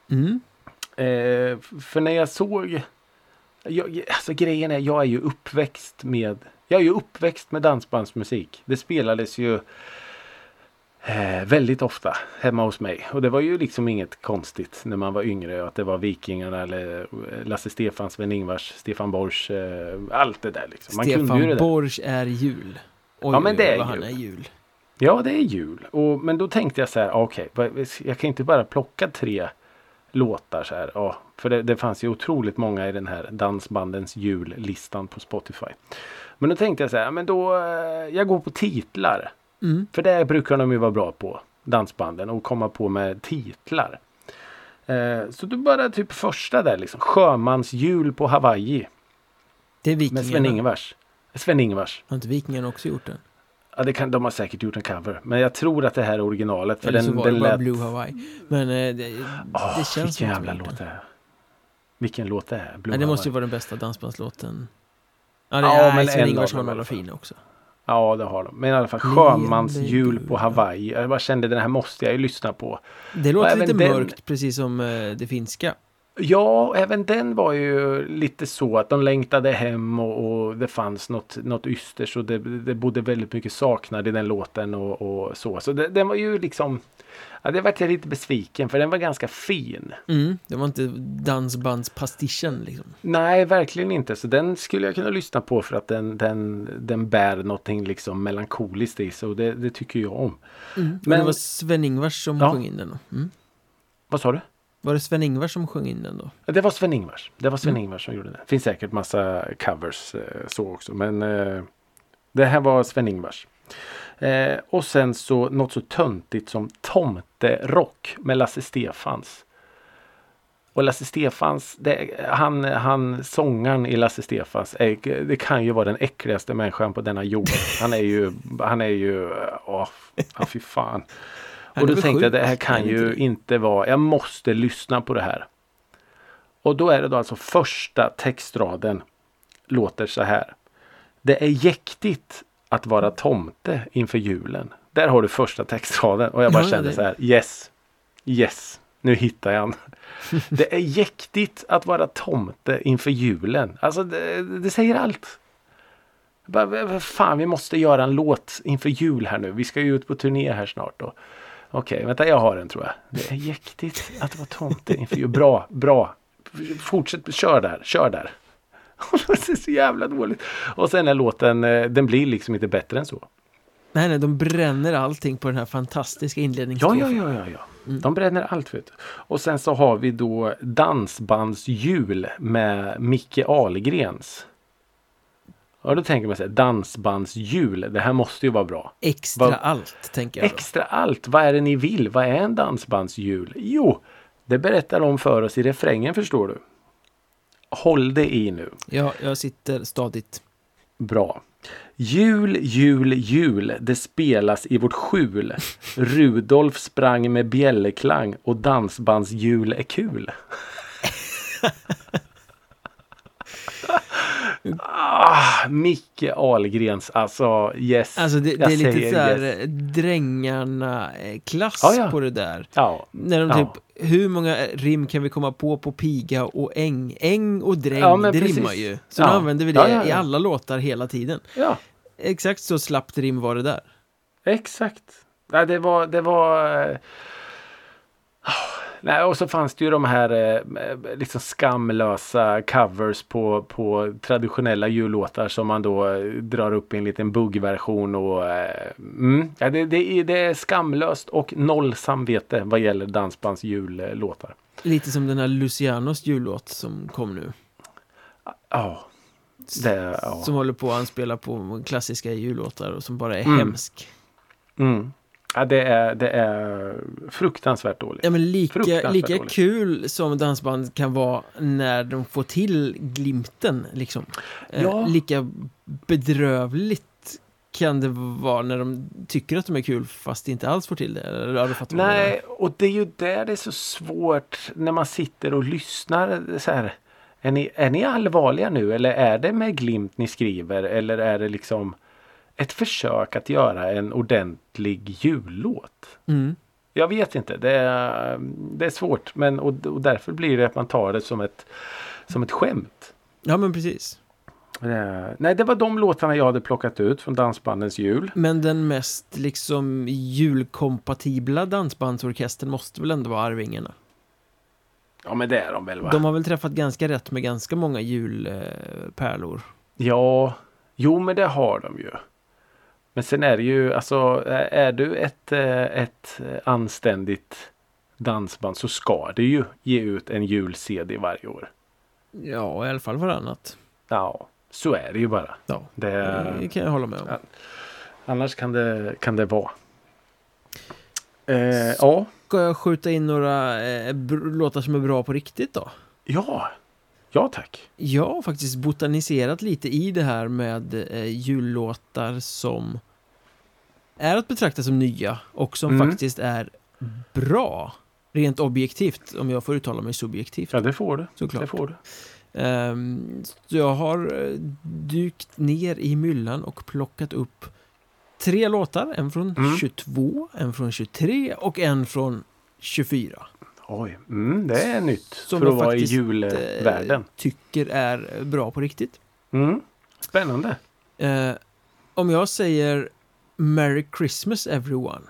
För när jag såg alltså grejen är, jag är ju uppväxt med dansbandsmusik. Det spelades ju väldigt ofta hemma hos mig. Och det var ju liksom inget konstigt när man var yngre. Att det var Vikingarna eller Lasse Stefans, Sven-Ingvars, Stefan Borsch. Allt det där liksom. Man Stefan kunde ju det där. Borsch är jul. Men det är jul. Han är jul. Ja, det är jul. Men då tänkte jag så här, okej, jag kan inte bara plocka 3 låtar så här. För det fanns ju otroligt många i den här dansbandens jullistan på Spotify. Men då tänkte jag så här, men då jag går på titlar. För det brukar de ju vara bra på, dansbanden, och komma på med titlar. Så då bara typ första där liksom, Sjömans jul på Hawaii. Det är Vikingarna. Med Sven-Ingvars. Har inte Vikingarna också gjort den? Ja, de har säkert gjort en cover. Men jag tror att det här är originalet. För eller så den, var den det bara lät... Blue Hawaii. Men det känns som vilken jävla låt det är. Vilken låt det är? Det måste ju vara den bästa dansbandslåten. Ja, men Sven-Ingvars har några fina också. Ja, det har de. Men i alla fall Sjömans jul på Hawaii. Jag bara kände, den här måste jag ju lyssna på. Det låter lite mörkt, precis som det finska. Ja, även den var ju lite så att de längtade hem och det fanns något yster, så det bodde väldigt mycket saknad i den låten och så. Så den var ju liksom, ja, det vart jag lite besviken för den var ganska fin. Det var inte dansbandspastischen liksom. Nej, verkligen inte. Så den skulle jag kunna lyssna på för att den bär någonting liksom melankoliskt i sig och det tycker jag om. Men det var Sven-Ingvars som sjöng in den då. Vad sa du? Var det Sven-Ingvars som sjöng in den då? Det var Sven-Ingvars. Det var Sven-Ingvars som gjorde det. Det finns säkert massa covers så också. Men det här var Sven-Ingvars. Och sen så något så töntigt som Tomterock med Lasse Stefans. Och Lasse Stefans, han sångaren i Lasse Stefans, det kan ju vara den äckligaste människan på denna jord. Han är ju, fy fan. Och då tänkte jag, det här kan ju inte vara, jag måste lyssna på det här. Och då är det då alltså första textraden låter så här. Det är jäktigt att vara tomte inför julen. Där har du första textraden och jag bara kände så här, yes, nu hittar jag den. Det är jäktigt att vara tomte inför julen. Alltså det säger allt. Bara, fan, vi måste göra en låt inför jul här nu. Vi ska ju ut på turné här snart då. Okej, vänta, jag har den tror jag. Det är jäktigt att vara tomte inför jul. Bra. Fortsätt, kör där. Det är så jävla dåligt. Och sen är låten, den blir liksom inte bättre än så. Nej, de bränner allting på den här fantastiska inledningsstrofen. Ja. De bränner allt, vet du. Och sen så har vi då Dansbandsjul med Micke Ahlgrens. Ja, då tänker man sig dansbandsjul. Det här måste ju vara bra. Allt, tänker jag då. Extra allt. Vad är det ni vill? Vad är en dansbandsjul? Jo, det berättar de för oss i refrängen, förstår du. Håll det i nu. Ja, jag sitter stadigt. Bra. Jul, det spelas i vårt skjul. Rudolf sprang med bjällerklang och dansbandsjul är kul. Micke Ahlgrens, alltså yes. Alltså det är lite såhär drängarna klass på det där. Ja. När de typ, hur många rim kan vi komma på piga och äng? Äng och dräng, det rimmar ju. Så nu använder vi det i alla låtar hela tiden. Ja. Exakt så slappt rim var det där. Exakt. Ja, det var nej, och så fanns det ju de här liksom skamlösa covers på traditionella jullåtar som man då drar upp i en liten buggversion och det är skamlöst och noll samvete vad gäller dansbands jullåtar. Lite som den här Lucianos jullåt som kom nu. Ja. Som håller på att anspela på klassiska jullåtar och som bara är hemsk. Ja, det är fruktansvärt dåligt. Ja, men lika kul som dansband kan vara när de får till glimten liksom. Lika bedrövligt kan det vara när de tycker att de är kul fast inte alls får till det. Nej, och det är ju där det är så svårt när man sitter och lyssnar så här. Är ni allvarliga nu eller är det med glimt ni skriver eller är det liksom ett försök att göra en ordentlig jullåt? Jag vet inte. Det är svårt. Men, och därför blir det att man tar det som ett skämt. Ja, men precis. Nej, det var de låtarna jag hade plockat ut från Dansbandens jul. Men den mest liksom julkompatibla dansbandsorkestern måste väl ändå vara Arvingarna? Ja, men det är de väl, va? De har väl träffat ganska rätt med ganska många julpärlor. Ja, jo men det har de ju. Men sen är det ju, alltså, är du ett anständigt dansband så ska det ju ge ut en jul-CD varje år. Ja, i alla fall varannat. Ja, så är det ju bara. Ja, det kan jag hålla med om. Ja, annars kan det vara. Ska jag skjuta in några låtar som är bra på riktigt då? Ja tack. Jag har faktiskt botaniserat lite i det här med jullåtar som är att betrakta som nya och som faktiskt är bra. Rent objektivt, om jag får uttala mig subjektivt. Ja, det får du. Såklart. Det får du. Så jag har dykt ner i myllan och plockat upp 3 låtar. En från 22, en från 23 och en från 24. Oj, det är nytt som för att vara i julvärlden. Tycker är bra på riktigt. Spännande. Om jag säger Merry Christmas everyone.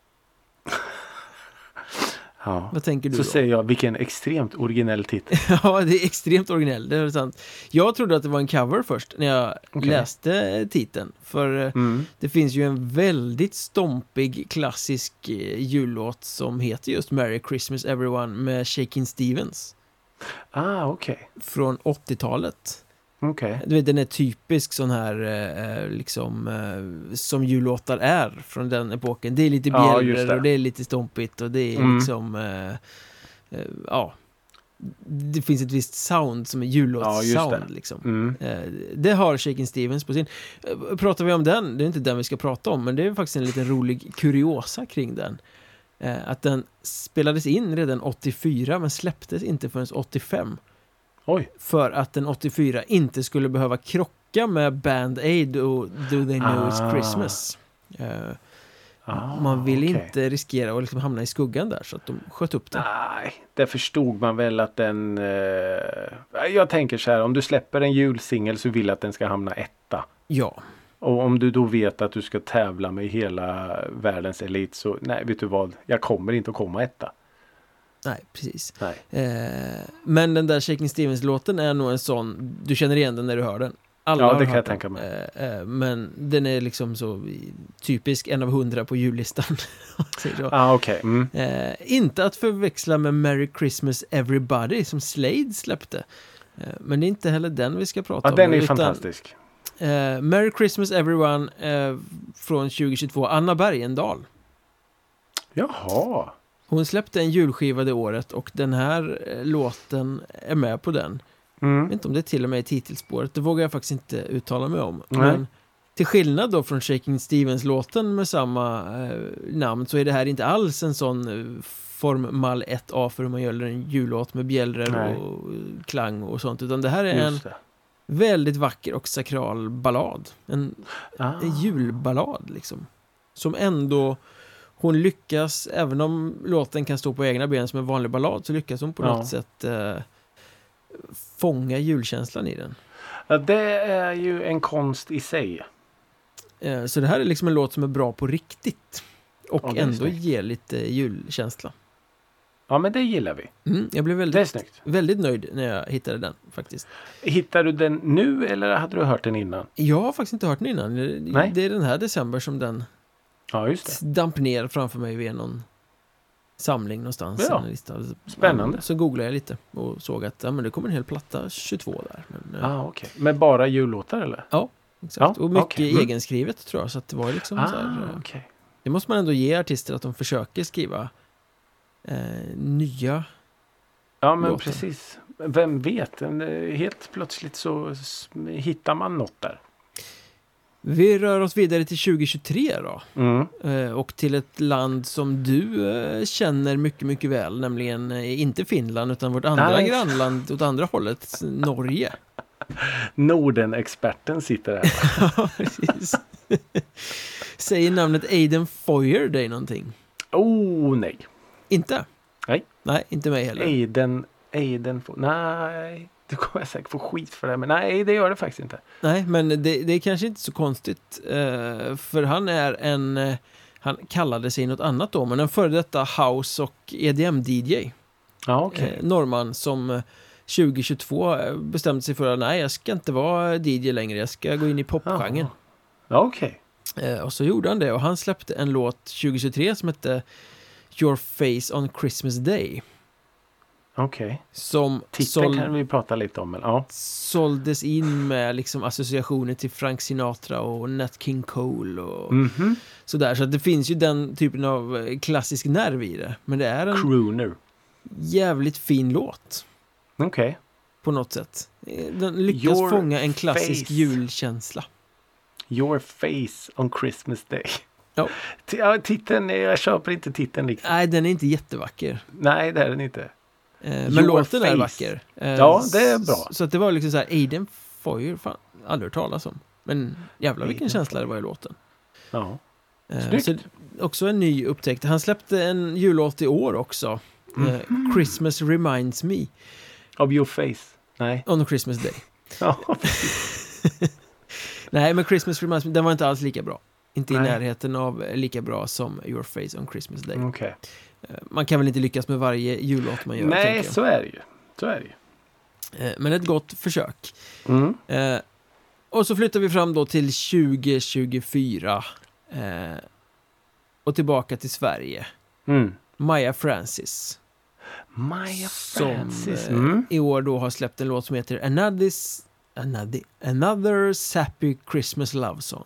Ja. Vad tänker du så då? Säger jag, vilken extremt originell titel. Ja, det är extremt originell, det är sant. Jag trodde att det var en cover först när jag läste titeln. För det finns ju en väldigt stompig klassisk jullåt som heter just Merry Christmas Everyone med Shakin' Stevens. Okej. Från 80-talet. Okay. Du vet, den är typisk sån här liksom som jullåtar är från den epoken. Det är lite bjällror och det är lite stompigt och det är liksom det finns ett visst sound som är jullåtssound liksom. Det har Shakin' Stevens på sin. Pratar vi om den, det är inte den vi ska prata om, men det är faktiskt en liten rolig kuriosa kring den. Att den spelades in redan 84 men släpptes inte förrän 85. Oj. För att den 84 inte skulle behöva krocka med Band Aid och Do They Know It's Christmas. Man vill inte riskera att liksom hamna i skuggan där, så att de sköt upp den. Nej, det förstod man väl att den... jag tänker så här, om du släpper en julsingel så vill att den ska hamna etta. Ja. Och om du då vet att du ska tävla med hela världens elit så, nej, vet du vad? Jag kommer inte att komma etta. Nej, precis. Nej. Men den där Shakin' Stevens-låten är nog en sån, du känner igen den när du hör den. Alla det kan jag tänka mig. Men den är liksom så typisk, 1 av 100 på jullistan. Okej. Inte att förväxla med Merry Christmas Everybody som Slade släppte. Men det är inte heller den vi ska prata om. Den är fantastisk. Merry Christmas Everyone från 2022, Anna Bergendahl. Jaha. Hon släppte en julskiva det året och den här låten är med på den. Jag vet inte om det är till och med i titelspåret. Det vågar jag faktiskt inte uttala mig om. Men till skillnad då från Shakin' Stevens-låten med samma namn så är det här inte alls en sån formal 1A för hur man gör en jullåt med bjällror och klang och sånt. Utan det här är en väldigt vacker och sakral ballad. En julballad liksom. Som ändå... Hon lyckas, även om låten kan stå på egna ben som en vanlig ballad, så lyckas hon på något sätt fånga julkänslan i den. Ja, det är ju en konst i sig. Så det här är liksom en låt som är bra på riktigt. Och ändå ger lite julkänsla. Ja, men det gillar vi. Jag blev väldigt nöjd när jag hittade den faktiskt. Hittade du den nu eller hade du hört den innan? Jag har faktiskt inte hört den innan. Nej. Det är den här december som den damp ner framför mig vid någon samling någonstans. Ja. En lista. Spännande. Så googlade jag lite och såg att men det kommer en hel platta 22 där. Men, okej. Men bara jullåtar eller? Ja, exakt. Och mycket egenskrivet tror jag. Så att det var liksom så här, det måste man ändå ge artister att de försöker skriva nya men låtar. Precis. Vem vet? Helt plötsligt så hittar man något där. Vi rör oss vidare till 2023 då. Och till ett land som du känner mycket, mycket väl. Nämligen inte Finland utan vårt andra grannland åt andra hållet, Norge. Norden-experten sitter här. Ja, precis. Säger namnet Aiden Foyer dig någonting? Nej. Inte? Nej, inte mig heller. Aiden nej. Du kommer jag säkert få skit för det. Men nej, det gör det faktiskt inte. Nej, men det är kanske inte så konstigt. För han är han kallade sig något annat då. Men en före detta house- och EDM-DJ. Norrman som 2022 bestämde sig för att jag ska inte vara DJ längre. Jag ska gå in i popgenren. Och så gjorde han det. Och han släppte en låt 2023 som hette Your Face on Christmas Day. Som titeln kan vi prata lite om. Men, såldes in med liksom associationer till Frank Sinatra och Nat King Cole och sådär. Så att det finns ju den typen av klassisk nerv i det. Men det är en crooner. Jävligt fin låt. På något sätt. Den lyckas fånga en klassisk julkänsla. Your face on Christmas Day. Ja. Titeln, jag köper inte titeln riktigt. Nej, den är inte jättevacker. Nej, det är den inte. Men låten är vacker. Ja, det är bra. Så att det var liksom så här, Aiden Foyer, fan, aldrig hört talas om. Men jävlar vilken känsla det var i låten. Ja. Så också en ny upptäckt. Han släppte en jullåt i år också. Christmas Reminds Me. Of Your Face. Nej. On Christmas Day. Ja. Nej, men Christmas Reminds Me, den var inte alls lika bra. Inte i närheten av lika bra som Your Face on Christmas Day. Okay. Man kan väl inte lyckas med varje jullåt man gör. Nej, så är det ju. Men ett gott försök. Och så flyttar vi fram då till 2024. Och tillbaka till Sverige. Maya Francis. Som i år då har släppt en låt som heter Another Sappy Christmas Love Song.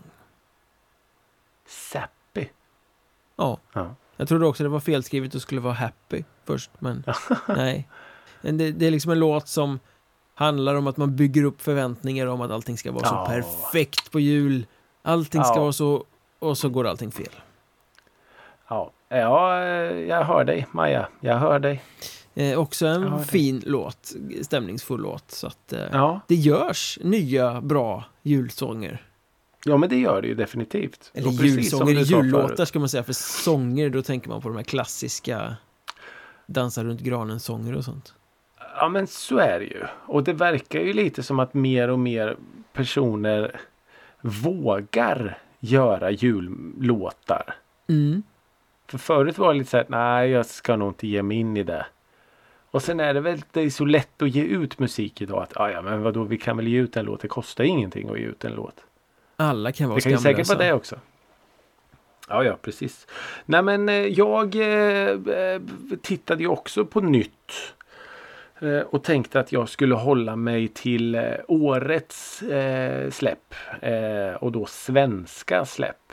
Sappy? Ja. Jag trodde också det var felskrivet och skulle vara happy först, men nej. Det är liksom en låt som handlar om att man bygger upp förväntningar om att allting ska vara så perfekt på jul. Allting ska vara så, och så går allting fel. Ja, jag hör dig, Maja. Jag hör dig. Också en fin låt, stämningsfull låt. Så att det görs nya, bra julsånger. Ja, men det gör det ju definitivt. Eller julsånger, jullåtar ska man säga. För sånger, då tänker man på de här klassiska dansa runt granen-sånger och sånt. Ja, men så är det ju. Och det verkar ju lite som att mer och mer personer vågar göra jullåtar. För förut var det lite så här, nej, jag ska nog inte ge mig in i det. Och sen är det är så lätt att ge ut musik idag. Att, ja, men vadå, vi kan väl ge ut en låt. Det kostar ingenting att ge ut en låt. Alla kan vara skamlösa. Det kan ju säkert vara det också. Ja, precis. Nej, men jag tittade ju också på nytt. Och tänkte att jag skulle hålla mig till årets släpp. Och då svenska släpp.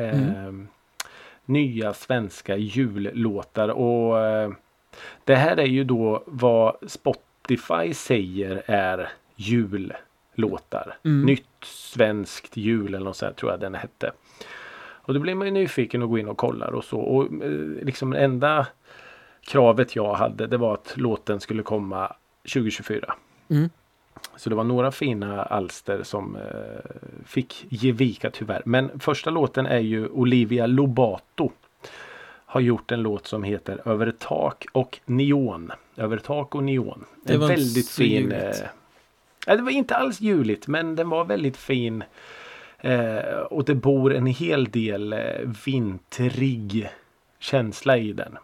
Nya svenska jullåtar. Och det här är ju då vad Spotify säger är jullåtar. Nytt svenskt jul eller något sånt tror jag den hette. Och då blir man ju nyfiken och gå in och kollar och så. Och liksom enda kravet jag hade, det var att låten skulle komma 2024. Så det var några fina alster som fick ge vika tyvärr. Men första låten är ju Olivia Lobato. Har gjort en låt som heter Över tak och neon. Över tak och neon. Det var väldigt fin. Det var inte alls juligt, men den var väldigt fin. Och det bor en hel del vintrig känsla i den.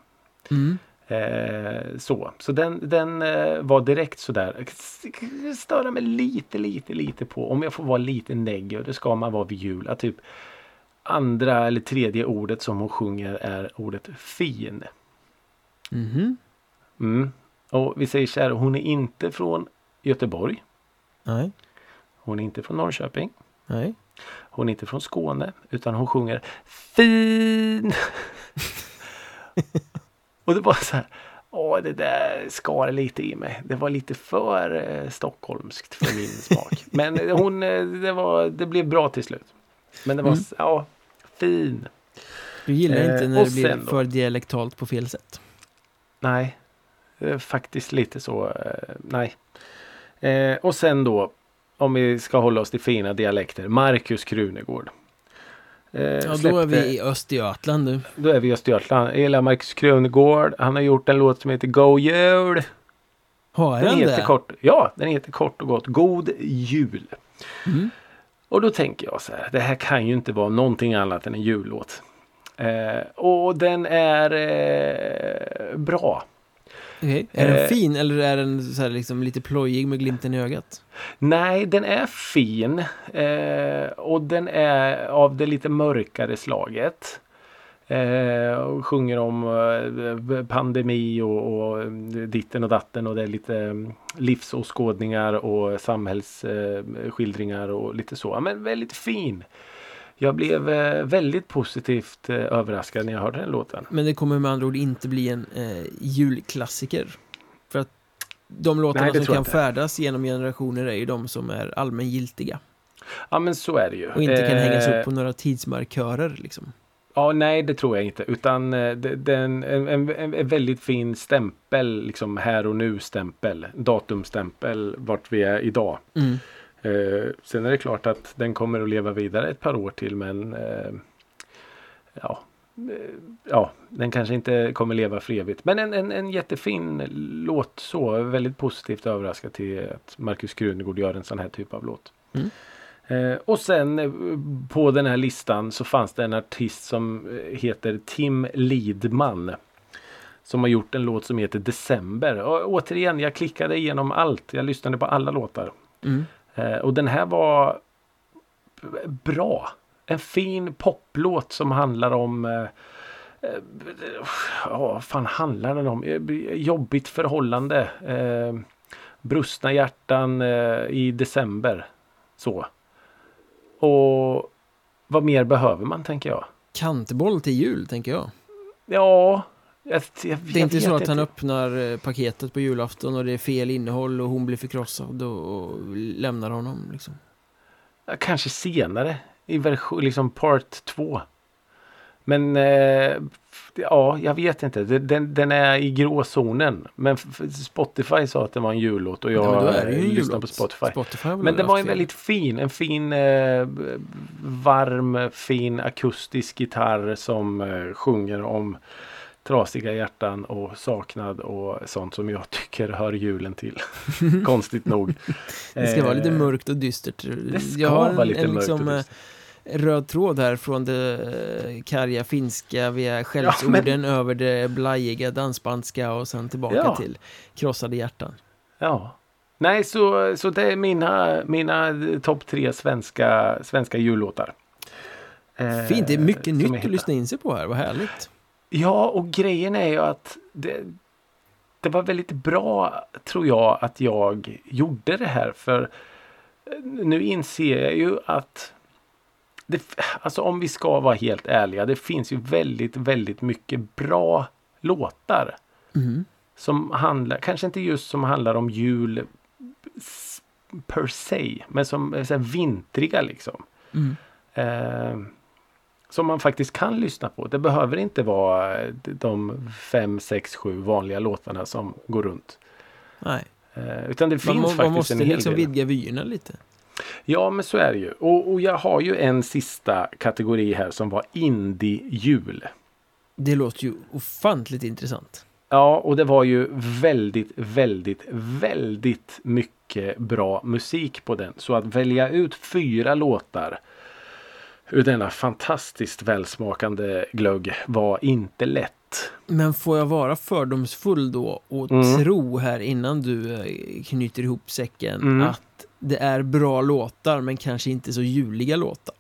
Så den var direkt sådär. Störa mig lite på. Om jag får vara lite negg, och det ska man vara vid jul. Att typ andra eller tredje ordet som hon sjunger är ordet fin. Och vi säger så här, hon är inte från Göteborg. Nej. Hon är inte från Norrköping. Nej. Hon är inte från Skåne, utan hon sjunger fin. Och det var så här, det där skar lite i mig. Det var lite för stockholmskt för min smak. Men det blev bra till slut. Men det var fin. Du gillar inte när det blir för dialektalt på fel sätt? Nej, faktiskt lite så. Nej. Och sen då, om vi ska hålla oss till fina dialekter, Markus Krunegård. Då är vi i Östergötland nu. Då är vi i Östergötland. Hela Markus Krunegård, han har gjort en låt som heter God Jul. Har han det? Den heter kort och gott God Jul. Och då tänker jag så här, det här kan ju inte vara någonting annat än en jullåt. Och den är bra. Okay. Är den fin eller är den så här liksom lite plojig med glimten i ögat? Nej, den är fin. Och den är av det lite mörkare slaget. Och sjunger om pandemi och ditten och datten, och det är lite livsåskådningar och samhällsskildringar och lite så. Men väldigt fin. Jag blev väldigt positivt överraskad när jag hörde den låten. Men det kommer med andra ord inte bli en julklassiker. För att de låtarna som kan färdas genom generationer är ju de som är allmängiltiga. Ja, men så är det ju. Och inte kan hängas upp på några tidsmarkörer liksom. Ja, nej, det tror jag inte. Utan det är en väldigt fin stämpel, liksom här och nu stämpel, datumstämpel, vart vi är idag. Sen är det klart att den kommer att leva vidare ett par år till, men den kanske inte kommer leva för evigt. Men en jättefin låt, så väldigt positivt överraskad till att Markus Krunegård gör en sån här typ av låt. Och sen på den här listan så fanns det en artist som heter Tim Lidman, som har gjort en låt som heter December. Och återigen, jag klickade igenom allt. Jag lyssnade på alla låtar. Och den här var bra. En fin poplåt som handlar om vad fan handlar den om? Jobbigt förhållande. Brustna hjärtan i december. Så. Och vad mer behöver man, tänker jag? Kantboll till jul, tänker jag. Ja. Det är inte så att han öppnar paketet på julafton och det är fel innehåll och hon blir förkrossad och lämnar honom liksom. Kanske senare i version, liksom part 2. Men jag vet inte. Den är i gråzonen. Men Spotify sa att det var en jullåt och jag lyssnade på Spotify. Men det var en väldigt fin, varm, fin akustisk gitarr som sjunger om trasiga hjärtan och saknad och sånt som jag tycker hör julen till. Konstigt nog. Det ska vara lite mörkt och dystert. Det ska vara lite mörkt och dystert. Röd tråd här från det karga finska via skällsorden över det blajiga dansbandska och sen tillbaka till krossade hjärtan. Ja. Nej, så det är mina topp 3 svenska jullåtar. Fint, det är mycket nytt att lyssna in sig på här, vad härligt. Ja, och grejen är ju att det var väldigt bra, tror jag, att jag gjorde det här, för nu inser jag ju att alltså om vi ska vara helt ärliga, det finns ju väldigt, väldigt mycket bra låtar som handlar, kanske inte just som handlar om jul per se, men som är så här vintriga liksom. Som man faktiskt kan lyssna på. Det behöver inte vara de 5, 6, 7 vanliga låtarna som går runt. Nej. Utan det finns faktiskt man måste en hel liksom del. vidga vyerna lite. Ja, men så är det ju. Och jag har ju en sista kategori här som var indie-jul. Det låter ju ofantligt intressant. Ja, och det var ju väldigt, väldigt, väldigt mycket bra musik på den. Så att välja ut 4 låtar ur denna fantastiskt välsmakande glögg var inte lätt. Men får jag vara fördomsfull då och tro här innan du knyter ihop säcken att det är bra låtar men kanske inte så juliga låtar?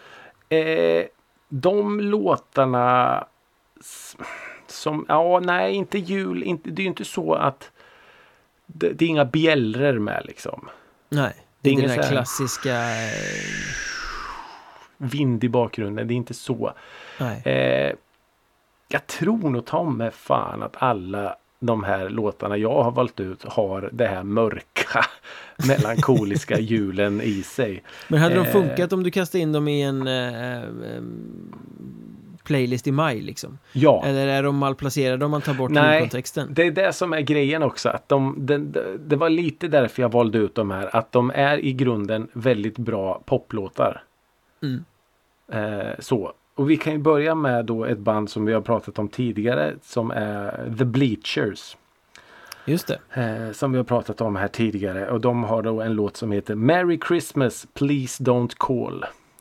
De låtarna som, nej, inte jul, det är ju inte så att det är inga bjällror med liksom. Nej, det är den här klassiska vind i bakgrunden, det är inte så. Nej. Jag tror nog ta med fan att alla de här låtarna jag har valt ut har det här mörka melankoliska julen i sig. Men hade de funkat om du kastade in dem i en playlist i maj liksom? Ja. Eller är de malplacerade om man tar bort kontexten? Det är det som är grejen också. Att det var lite därför jag valde ut de här. Att de är i grunden väldigt bra poplåtar. Så. Och vi kan ju börja med då ett band som vi har pratat om tidigare, som är The Bleachers. Just det. Som vi har pratat om här tidigare. Och de har då en låt som heter Merry Christmas, Please Don't Call.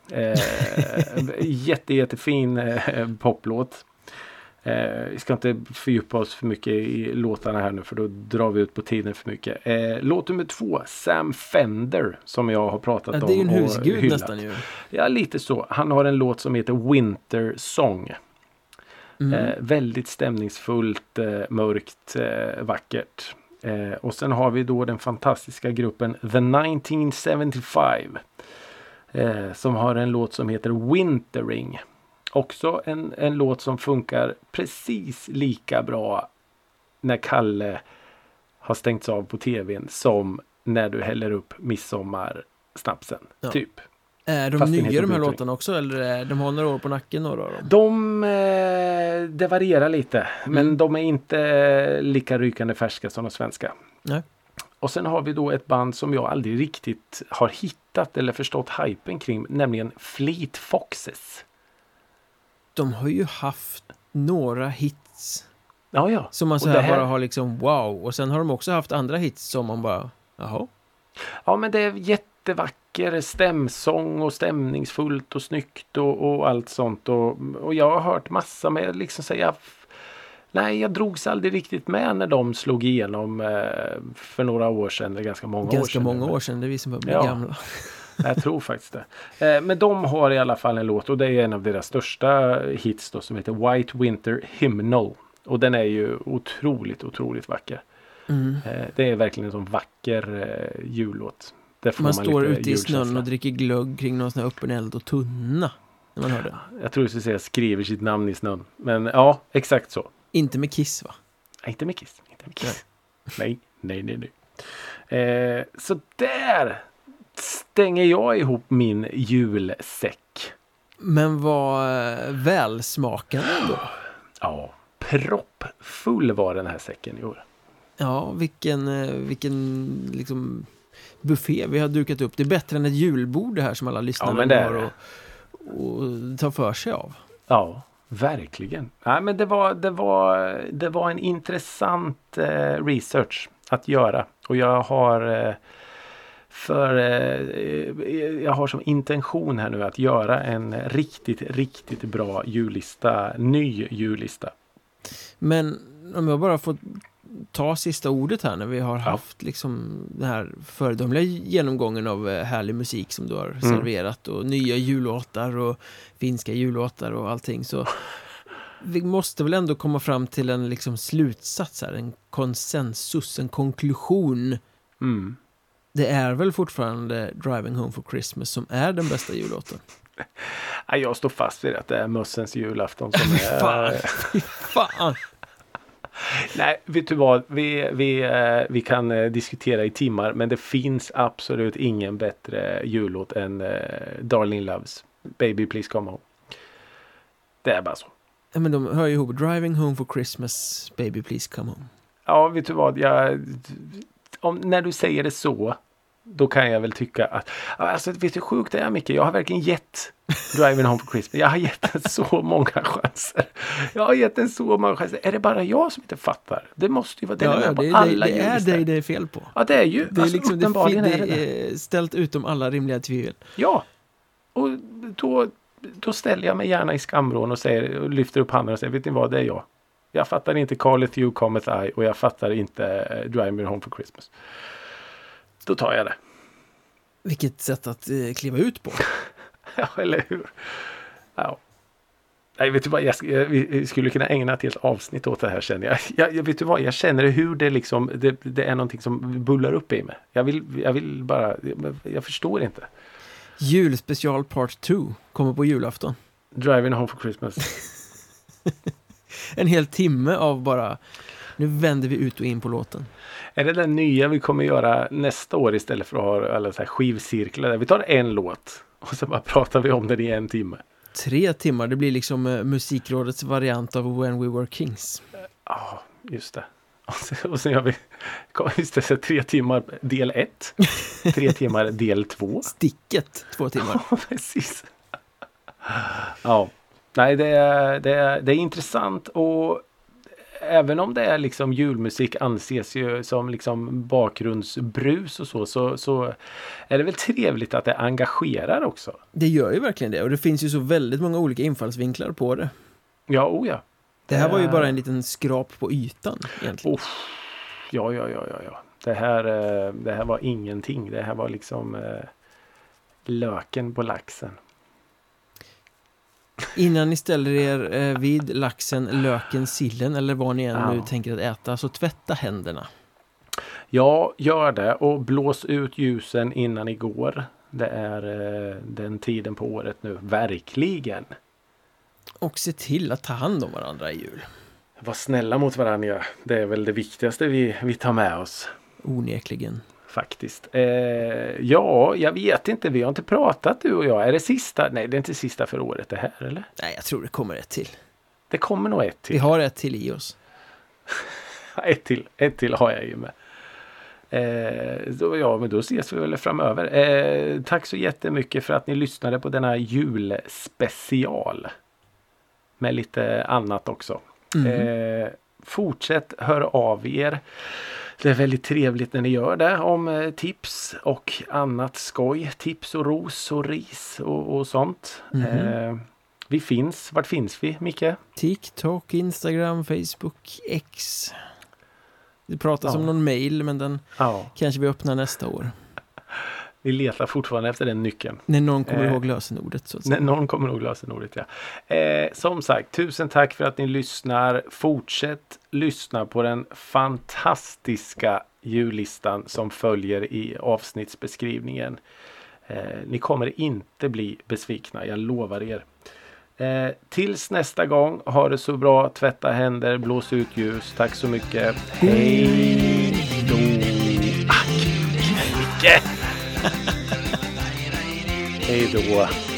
Jättefin poplåt. Vi ska inte fördjupa oss för mycket i låtarna här nu, för då drar vi ut på tiden för mycket. Låt nummer 2, Sam Fender, som jag har pratat om. Det är ju en husgud nästan ju. Ja, lite så. Han har en låt som heter Winter Song. Väldigt stämningsfullt, mörkt, vackert. Och sen har vi då den fantastiska gruppen The 1975. Som har en låt som heter Wintering. Också en låt som funkar precis lika bra när Kalle har stängts av på tvn som när du häller upp midsommarsnapsen. Ja. Typ. Är de nya de här låtarna också, eller de har några år på nacken, några av dem? Det varierar lite, men de är inte lika rykande färska som de svenska. Nej. Och sen har vi då ett band som jag aldrig riktigt har hittat eller förstått hypen kring, nämligen Fleet Foxes. De har ju haft några hits. Ja. Som man så här bara har liksom wow. Och sen har de också haft andra hits som man bara, jaha. Ja, men det är jättevacker stämsång och stämningsfullt och snyggt och allt sånt. Och jag har hört massa med liksom säga, nej, jag drogs aldrig riktigt med när de slog igenom för några år sedan, eller ganska många år sedan. Ganska många år sedan, det är vi som börjar bli gamla. Jag tror faktiskt det. Men de har i alla fall en låt, och det är en av deras största hits då, som heter White Winter Hymnal. Och den är ju otroligt vacker. Det är verkligen en sån vacker jullåt. Man står ute i snön och dricker glögg kring någon sån här öppen eld och tunna när man hör det. Jag tror du skulle säga skriver sitt namn i snön. Men ja, exakt så. Inte med Kiss, va? Inte med Kiss. Nej. Så där stänger jag ihop min julsäck. Men vad välsmakande då? Ja, proppfull var den här säcken i år. Ja, vilken liksom buffé vi har dukat upp. Det är bättre än ett julbord det här som alla lyssnare har och tar för sig av. Ja, verkligen. Nej, men det var en intressant research att göra. Och jag har som intention här nu att göra en riktigt bra jullista, ny jullista. Men om jag bara får ta sista ordet här när vi har haft liksom den här föredömliga genomgången av härlig musik som du har serverat och nya jullåtar och finska jullåtar och allting, så vi måste väl ändå komma fram till en liksom slutsats här, en konsensus, en konklusion. Det är väl fortfarande Driving Home for Christmas som är den bästa jullåten. Jag står fast vid att det är mössens julafton som är... Fan! Nej, vet du vad? Vi kan diskutera i timmar, men det finns absolut ingen bättre jullåt än Darlene Loves Baby Please Come Home. Det är bara så. Ja, men de hör ju ihop. Driving Home for Christmas, Baby Please Come Home. Ja, vet du vad? När du säger det så, då kan jag väl tycka att... Alltså, vet du hur sjukt det är, Micke? Jag har verkligen gett Driving Home for Christmas. Jag har gett den så många chanser. Är det bara jag som inte fattar? Det måste ju vara det. Det är dig det är fel på. Ja, det är ju. Det är alltså, liksom det är ställt utom alla rimliga tvivel. Ja, och då ställer jag mig gärna i skamvrån och lyfter upp handen och säger, vet ni vad, det är jag. Jag fattar inte Calleth You Cometh I, och jag fattar inte Driving Home for Christmas. Då tar jag det. Vilket sätt att kliva ut på. Ja, eller hur? Ja. Nej, vet du vad? Vi skulle kunna ägna ett helt avsnitt åt det här, känner jag. Vet du vad? Jag känner hur det liksom... Det är någonting som bullar upp i mig. Jag vill bara... Jag förstår inte. Julspecial part 2 kommer på julafton. Driving Home for Christmas. En hel timme av bara... Nu vänder vi ut och in på låten. Är det den nya vi kommer göra nästa år istället för att ha alla så här skivcirklar där? Vi tar en låt och så bara pratar vi om den i en timme. 3 timmar, det blir liksom musikrådets variant av When We Were Kings. Ja, just det. Och sen gör vi just det, så 3 timmar del 1. 3 timmar del 2. Sticket 2 timmar. Ja, precis. Ja, nej, det är intressant, och även om det är liksom julmusik anses ju som liksom bakgrundsbrus och så är det väl trevligt att det engagerar också. Det gör ju verkligen det, och det finns ju så väldigt många olika infallsvinklar på det. Ja, ja. Det här var ju bara en liten skrap på ytan egentligen. Ja. Det här var ingenting. Det här var liksom löken på laxen. Innan ni ställer er vid laxen, löken, sillen eller vad ni än nu tänker att äta, så tvätta händerna. Ja, gör det, och blås ut ljusen innan ni går. Det är den tiden på året nu, verkligen. Och se till att ta hand om varandra i jul. Var snälla mot varandra, det är väl det viktigaste vi tar med oss. Onekligen. faktiskt. Ja, jag vet inte. Vi har inte pratat du och jag. Är det sista? Nej, det är inte sista för året det här, eller? Nej, jag tror det kommer ett till. Det kommer nog ett till. Vi har ett till i oss. ett till har jag ju med. Men då ses vi väl framöver. Tack så jättemycket för att ni lyssnade på denna julspecial. Med lite annat också. Fortsätt höra av er. Det är väldigt trevligt när ni gör det. Om tips och annat skoj. Tips och ros och ris och sånt. Vi finns. Vart finns vi, Micke? TikTok, Instagram, Facebook, X. Det pratas om någon mail, men den kanske vi öppnar nästa år. Vi letar fortfarande efter den nyckeln. När någon kommer ihåg lösenordet. Så att säga. När någon kommer ihåg lösenordet, ja. Som sagt, tusen tack för att ni lyssnar. Fortsätt lyssna på den fantastiska jullistan som följer i avsnittsbeskrivningen. Ni kommer inte bli besvikna, jag lovar er. Tills nästa gång, ha det så bra, tvätta händer, blås ut ljus. Tack så mycket. Hej då. Hej då.